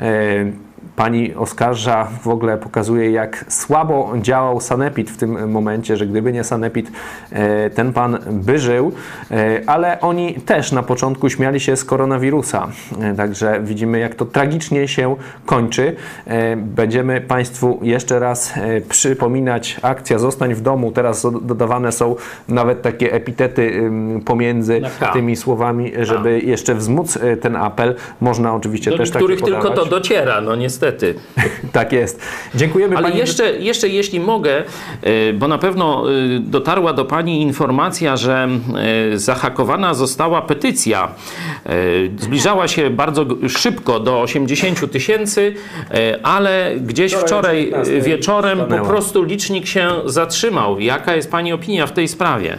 Pani oskarża, w ogóle pokazuje, jak słabo działał sanepid w tym momencie, że gdyby nie sanepid, ten pan by żył, ale oni też na początku śmiali się z koronawirusa. Także widzimy, jak to tragicznie się kończy. Będziemy Państwu jeszcze raz przypominać, akcja Zostań w domu. Teraz dodawane są nawet takie epitety pomiędzy tymi słowami, żeby jeszcze wzmóc ten apel. Można oczywiście do też takie niektórych podawać. tylko to dociera, no niestety. Tak jest. Dziękujemy Ale pani. jeszcze, jeszcze jeśli mogę, bo na pewno dotarła do pani informacja, że zahakowana została petycja. Zbliżała się bardzo szybko do osiemdziesięciu tysięcy, ale gdzieś wczoraj wieczorem po prostu licznik się zatrzymał. Jaka jest pani opinia w tej sprawie?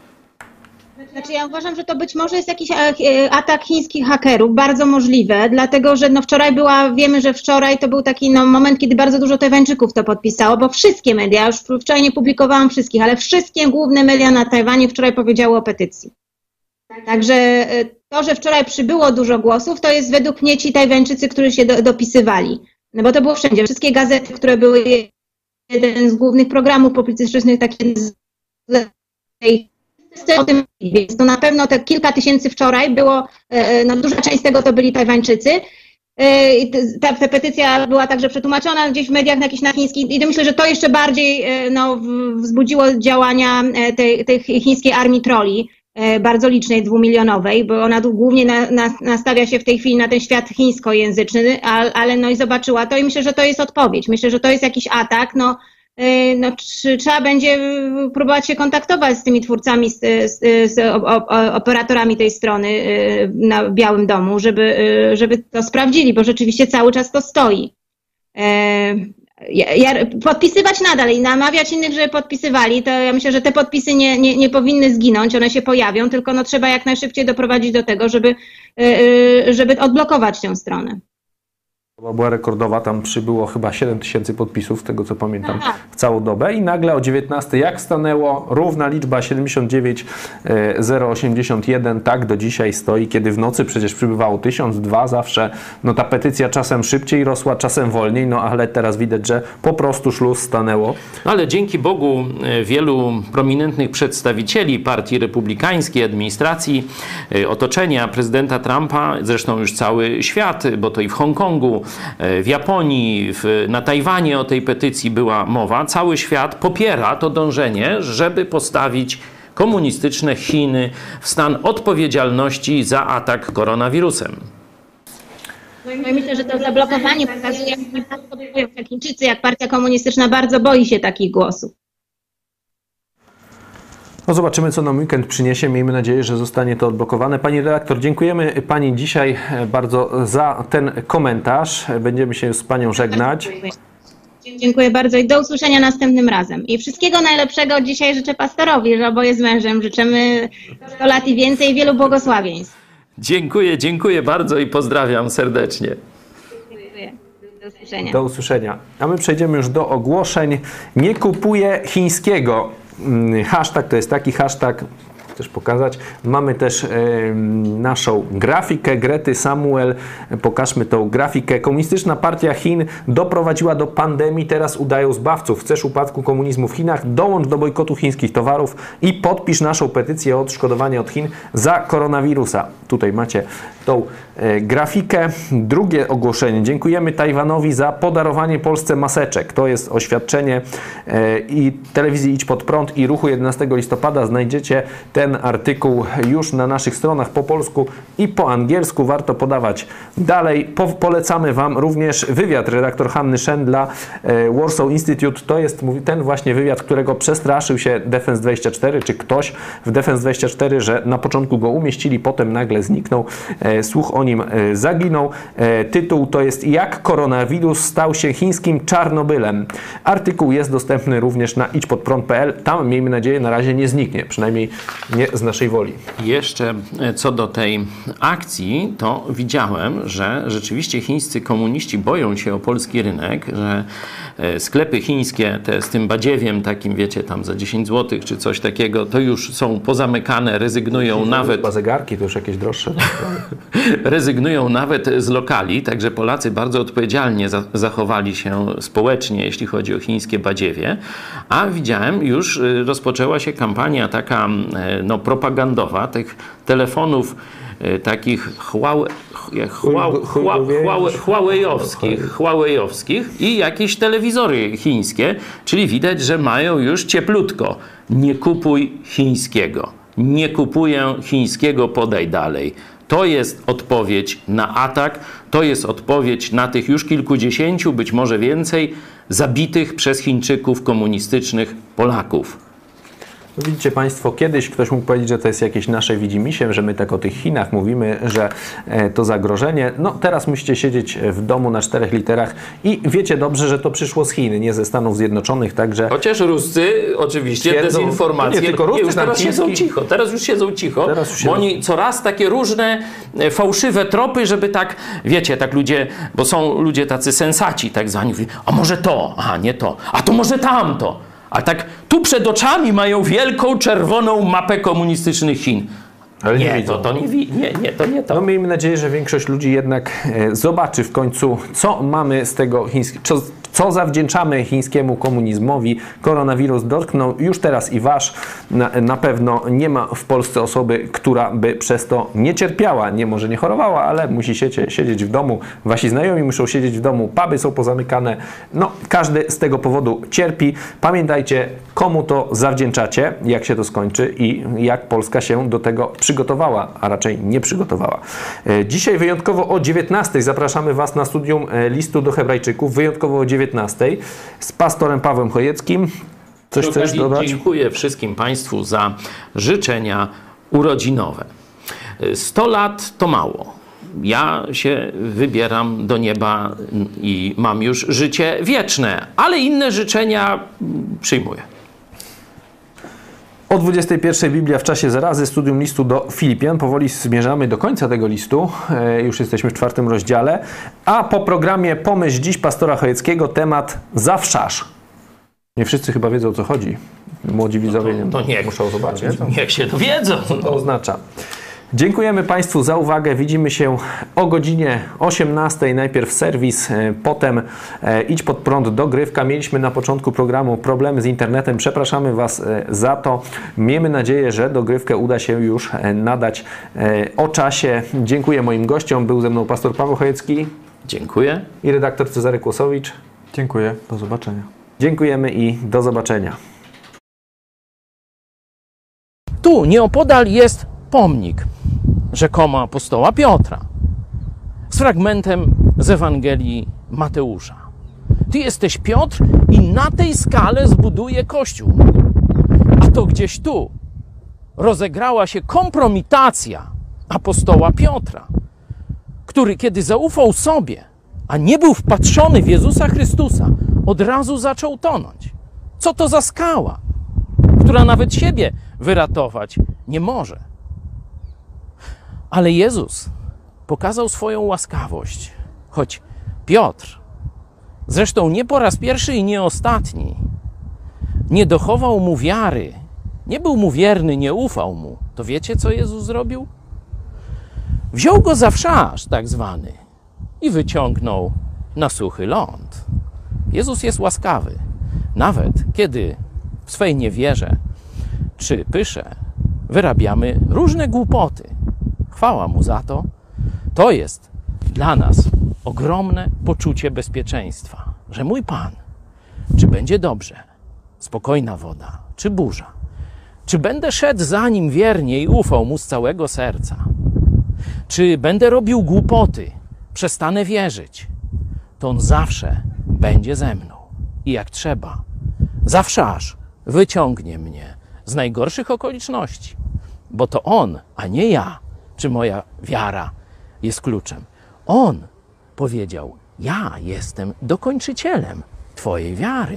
Znaczy ja uważam, że to być może jest jakiś atak chińskich hakerów, bardzo możliwe, dlatego że no wczoraj była, wiemy, że wczoraj to był taki no, moment, kiedy bardzo dużo Tajwańczyków to podpisało, bo wszystkie media, już wczoraj nie publikowałam wszystkich, ale wszystkie główne media na Tajwanie wczoraj powiedziały o petycji. Także to, że wczoraj przybyło dużo głosów, to jest według mnie ci Tajwańczycy, którzy się do, dopisywali. No bo to było wszędzie, wszystkie gazety, które były, jeden z głównych programów publicystycznych, takie o tym, więc to na pewno te kilka tysięcy wczoraj było, no duża część z tego to byli Tajwańczycy. Ta, ta petycja była także przetłumaczona gdzieś w mediach na jakiś na chiński i myślę, że to jeszcze bardziej no, wzbudziło działania tej, tej chińskiej armii trolli, bardzo licznej, dwumilionowej, bo ona głównie na, na, nastawia się w tej chwili na ten świat chińskojęzyczny, ale, ale no i zobaczyła to i myślę, że to jest odpowiedź. Myślę, że to jest jakiś atak, no no, trzeba będzie próbować się kontaktować z tymi twórcami, z, z, z operatorami tej strony na Białym Domu, żeby, żeby to sprawdzili, bo rzeczywiście cały czas to stoi. Ja, ja, podpisywać nadal i namawiać innych, żeby podpisywali, to ja myślę, że te podpisy nie, nie, nie powinny zginąć, one się pojawią, tylko no, trzeba jak najszybciej doprowadzić do tego, żeby, żeby odblokować tę stronę. Była rekordowa, tam przybyło chyba siedem tysięcy podpisów, z tego co pamiętam, w całą dobę i nagle o dziewiętnastej jak stanęło, równa liczba siedemdziesiąt dziewięć zero osiemdziesiąt jeden, tak do dzisiaj stoi, kiedy w nocy przecież przybywało tysiąc, dwa zawsze, no ta petycja czasem szybciej rosła, czasem wolniej, no ale teraz widać, że po prostu szluz stanęło. No, ale dzięki Bogu wielu prominentnych przedstawicieli partii republikańskiej, administracji, otoczenia prezydenta Trumpa, zresztą już cały świat, bo to i w Hongkongu, w Japonii, w, na Tajwanie o tej petycji była mowa. Cały świat popiera to dążenie, żeby postawić komunistyczne Chiny w stan odpowiedzialności za atak koronawirusem. No i myślę, że to zablokowanie pokazuje, jak oni bardzo boją, jak Chińczycy, jak partia komunistyczna bardzo boi się takich głosów. No zobaczymy, co nam weekend przyniesie. Miejmy nadzieję, że zostanie to odblokowane. Pani redaktor, dziękujemy Pani dzisiaj bardzo za ten komentarz. Będziemy się z Panią żegnać. Dziękuję bardzo i do usłyszenia następnym razem. I wszystkiego najlepszego dzisiaj życzę pastorowi, że oboje z mężem życzymy sto lat i więcej i wielu błogosławieństw. Dziękuję, dziękuję bardzo i pozdrawiam serdecznie. Dziękuję. Do usłyszenia. Do usłyszenia. A my przejdziemy już do ogłoszeń. Nie kupuję chińskiego. Hashtag to jest taki hashtag, też pokazać. Mamy też e, naszą grafikę Grety Samuel. Pokażmy tą grafikę. Komunistyczna Partia Chin doprowadziła do pandemii, teraz udają zbawców. Chcesz upadku komunizmu w Chinach? Dołącz do bojkotu chińskich towarów i podpisz naszą petycję o odszkodowanie od Chin za koronawirusa. Tutaj macie tą e, grafikę. Drugie ogłoszenie. Dziękujemy Tajwanowi za podarowanie Polsce maseczek. To jest oświadczenie e, i telewizji Idź Pod Prąd i ruchu jedenastego listopada. Znajdziecie ten artykuł już na naszych stronach po polsku i po angielsku. Warto podawać dalej. Po, polecamy Wam również wywiad redaktor Hanny Shen dla e, Warsaw Institute. To jest ten właśnie wywiad, którego przestraszył się Defense dwadzieścia cztery, czy ktoś w Defense dwadzieścia cztery, że na początku go umieścili, potem nagle zniknął. E, słuch o nim e, zaginął. E, tytuł to jest Jak koronawirus stał się chińskim Czarnobylem. Artykuł jest dostępny również na idź pod prąd kropka p l. Tam, miejmy nadzieję, na razie nie zniknie. Przynajmniej nie z naszej woli. Jeszcze co do tej akcji, to widziałem, że rzeczywiście chińscy komuniści boją się o polski rynek, że sklepy chińskie te z tym badziewiem takim, wiecie, tam za dziesięć złotych czy coś takiego, to już są pozamykane, rezygnują nawet... Chyba zegarki to już jakieś droższe. rezygnują nawet z lokali, także Polacy bardzo odpowiedzialnie za zachowali się społecznie, jeśli chodzi o chińskie badziewie, a widziałem, już rozpoczęła się kampania taka no, propagandowa tych telefonów takich Huawei'owskich, Huawei'owskich i jakieś telewizory chińskie, czyli widać, że mają już cieplutko. Nie kupuj chińskiego. Nie kupuję chińskiego, podaj dalej. To jest odpowiedź na atak, to jest odpowiedź na tych już kilkudziesięciu, być może więcej, zabitych przez Chińczyków komunistycznych Polaków. Widzicie Państwo, kiedyś ktoś mógł powiedzieć, że to jest jakieś nasze widzimisię, że my tak o tych Chinach mówimy, że to zagrożenie. No teraz musicie siedzieć w domu na czterech literach i wiecie dobrze, że to przyszło z Chin, nie ze Stanów Zjednoczonych, także... Chociaż Ruscy oczywiście Twierdzą, dezinformacje, nie, tylko Ruscy, nie, już teraz chiński... siedzą cicho, teraz już siedzą cicho, teraz już bo siedzą... oni coraz takie różne fałszywe tropy, żeby tak, wiecie, tak ludzie, bo są ludzie tacy sensaci, tak zwani, a może to, a nie to, a to może tamto. A tak tu przed oczami mają wielką czerwoną mapę komunistycznych Chin. Ale nie, nie, to, to nie, nie, nie, to nie to. No miejmy nadzieję, że większość ludzi jednak e, zobaczy w końcu, co mamy z tego chińskiego, co, co zawdzięczamy chińskiemu komunizmowi. Koronawirus dotknął już teraz i wasz. Na, na pewno nie ma w Polsce osoby, która by przez to nie cierpiała. Nie, może nie chorowała, ale musi siedzieć, siedzieć w domu. Wasi znajomi muszą siedzieć w domu, puby są pozamykane. No, każdy z tego powodu cierpi. Pamiętajcie, komu to zawdzięczacie, jak się to skończy i jak Polska się do tego przygotowała, a raczej nie przygotowała. Dzisiaj wyjątkowo o dziewiętnastej zapraszamy Was na studium listu do Hebrajczyków, wyjątkowo o dziewiętnastej z pastorem Pawłem Chojeckim. Coś chcesz dodać? Dziękuję wszystkim Państwu za życzenia urodzinowe. sto lat to mało. Ja się wybieram do nieba i mam już życie wieczne, ale inne życzenia przyjmuję. O dwudziestej pierwszej Biblia w czasie zarazy, studium listu do Filipian. Powoli zmierzamy do końca tego listu. E, już jesteśmy w czwartym rozdziale. A po programie Pomyśl dziś pastora Chojeckiego temat zawszasz. Nie wszyscy chyba wiedzą, o co chodzi. Młodzi widzowie no to, to niech, muszą zobaczyć. Niech się dowiedzą. Co to oznacza. Dziękujemy Państwu za uwagę. Widzimy się o godzinie osiemnastej. Najpierw serwis, potem idź pod prąd, dogrywka. Mieliśmy na początku programu problemy z internetem. Przepraszamy Was za to. Miejmy nadzieję, że dogrywkę uda się już nadać o czasie. Dziękuję moim gościom. Był ze mną pastor Paweł Chojecki. Dziękuję. I redaktor Cezary Kłosowicz. Dziękuję. Do zobaczenia. Dziękujemy i do zobaczenia. Tu nieopodal jest pomnik rzekomo apostoła Piotra. z fragmentem z Ewangelii Mateusza. Ty jesteś Piotr i na tej skale zbuduję Kościół. A to gdzieś tu rozegrała się kompromitacja apostoła Piotra, który kiedy zaufał sobie, a nie był wpatrzony w Jezusa Chrystusa, od razu zaczął tonąć. Co to za skała, która nawet siebie wyratować nie może? Ale Jezus pokazał swoją łaskawość, choć Piotr, zresztą nie po raz pierwszy i nie ostatni, nie dochował mu wiary, nie był mu wierny, nie ufał mu, to wiecie, co Jezus zrobił? Wziął go za wszasz, tak zwany, i wyciągnął na suchy ląd. Jezus jest łaskawy, nawet kiedy w swej niewierze czy pysze wyrabiamy różne głupoty. Chwała Mu za to. To jest dla nas ogromne poczucie bezpieczeństwa, że mój Pan, czy będzie dobrze, spokojna woda, czy burza, czy będę szedł za Nim wiernie i ufał Mu z całego serca, czy będę robił głupoty, przestanę wierzyć, to On zawsze będzie ze mną. I jak trzeba, zawsze aż wyciągnie mnie z najgorszych okoliczności, bo to On, a nie ja, czy moja wiara jest kluczem. On powiedział, ja jestem dokończycielem twojej wiary.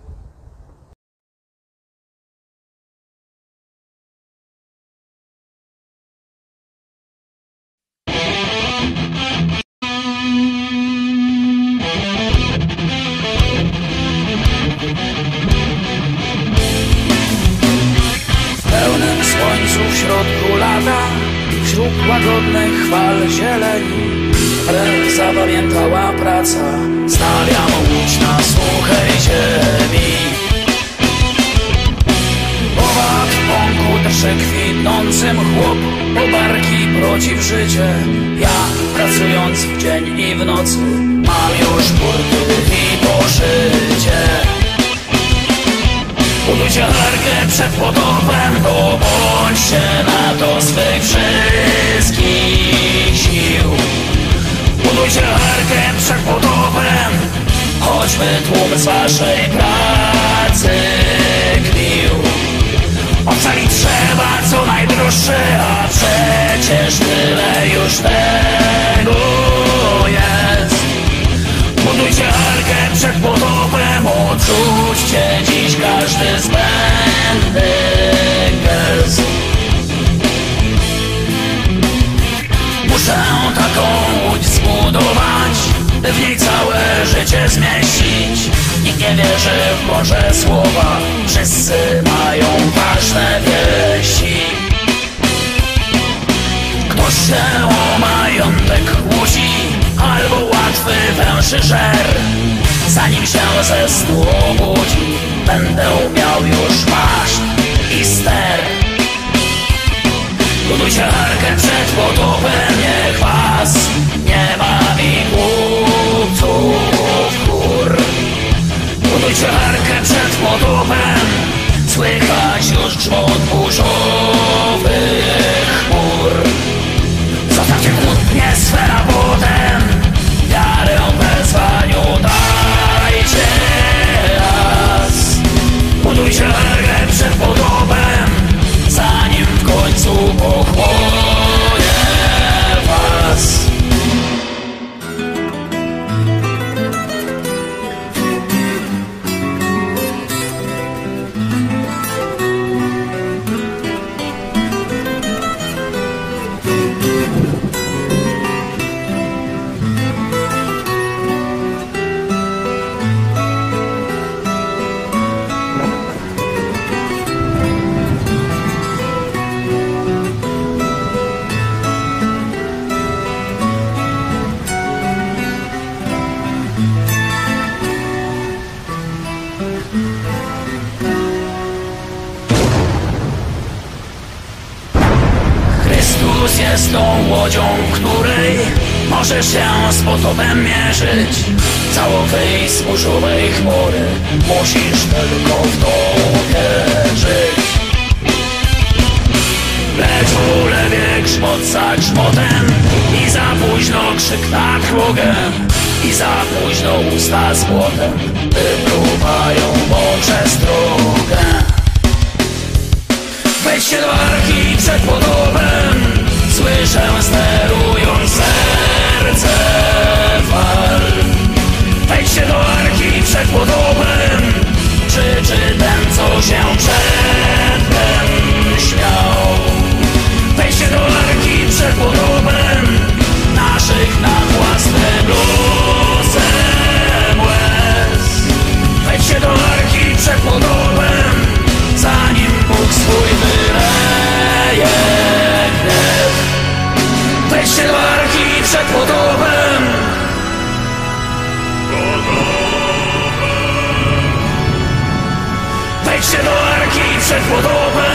W pełnym słońcu, w środku lata, wśród łagodnych fal zieleni, wręcz zapamiętała praca, stawiam łódź na suchej ziemi. Owad w pąku drży kwitnącym chłop, po barki proci w życie. Ja, pracując w dzień i w nocy, mam już burty i poszycie. Budujcie arkę przed potopem, dobądźcie na to swych wszystkich sił. Budujcie arkę przed potopem, choćby tłum z waszej pracy kpił. Ocalić trzeba co najdroższe, a przecież tyle już tego jest. Budujcie arkę przed potopem, odrzućcie dziś każdy zbędny gest. Muszę taką łódź zbudować, by w niej całe życie zmieścić. Nikt nie wierzy w Boże słowa, wszyscy mają ważne wieści. Ktoś się o majątek łuci, albo łatwy węży żer. Zanim się ze snu obudzi, będę miał już maszt i ster. Budujcie arkę przed potopem, niech was nie bawi głupców chór. Budujcie arkę przed potopem, słychać już grzmot burzowych chmur. Zostawcie kłótnie swe na potem, wiarę w wezwaniu dajcie raz. Budujcie arkę przed potopem, zanim w końcu pochłonie was. Jest tą łodzią, w której możesz się z potopem mierzyć. Cało wyjść z burzowej chmury, musisz tylko w to uwierzyć. Lecz ulewie grzmot za grzmotem i zapój późno krzyk nad pługiem i za późno usta złotem wypruwają mącze strugę. Wejdźcie do arki przed potopem, słyszę sterując serce fal. Wejdźcie do arki przed potopem, krzyczy ten, co się przedtem śmiał. Wejdźcie do arki przed potopem, naszych na własne losem łez. Wejdźcie do arki przed potopem, zanim Bóg swój wyleje gniew. Wejdźcie do arki przed potopem. Wejdźcie do arki przed potopem.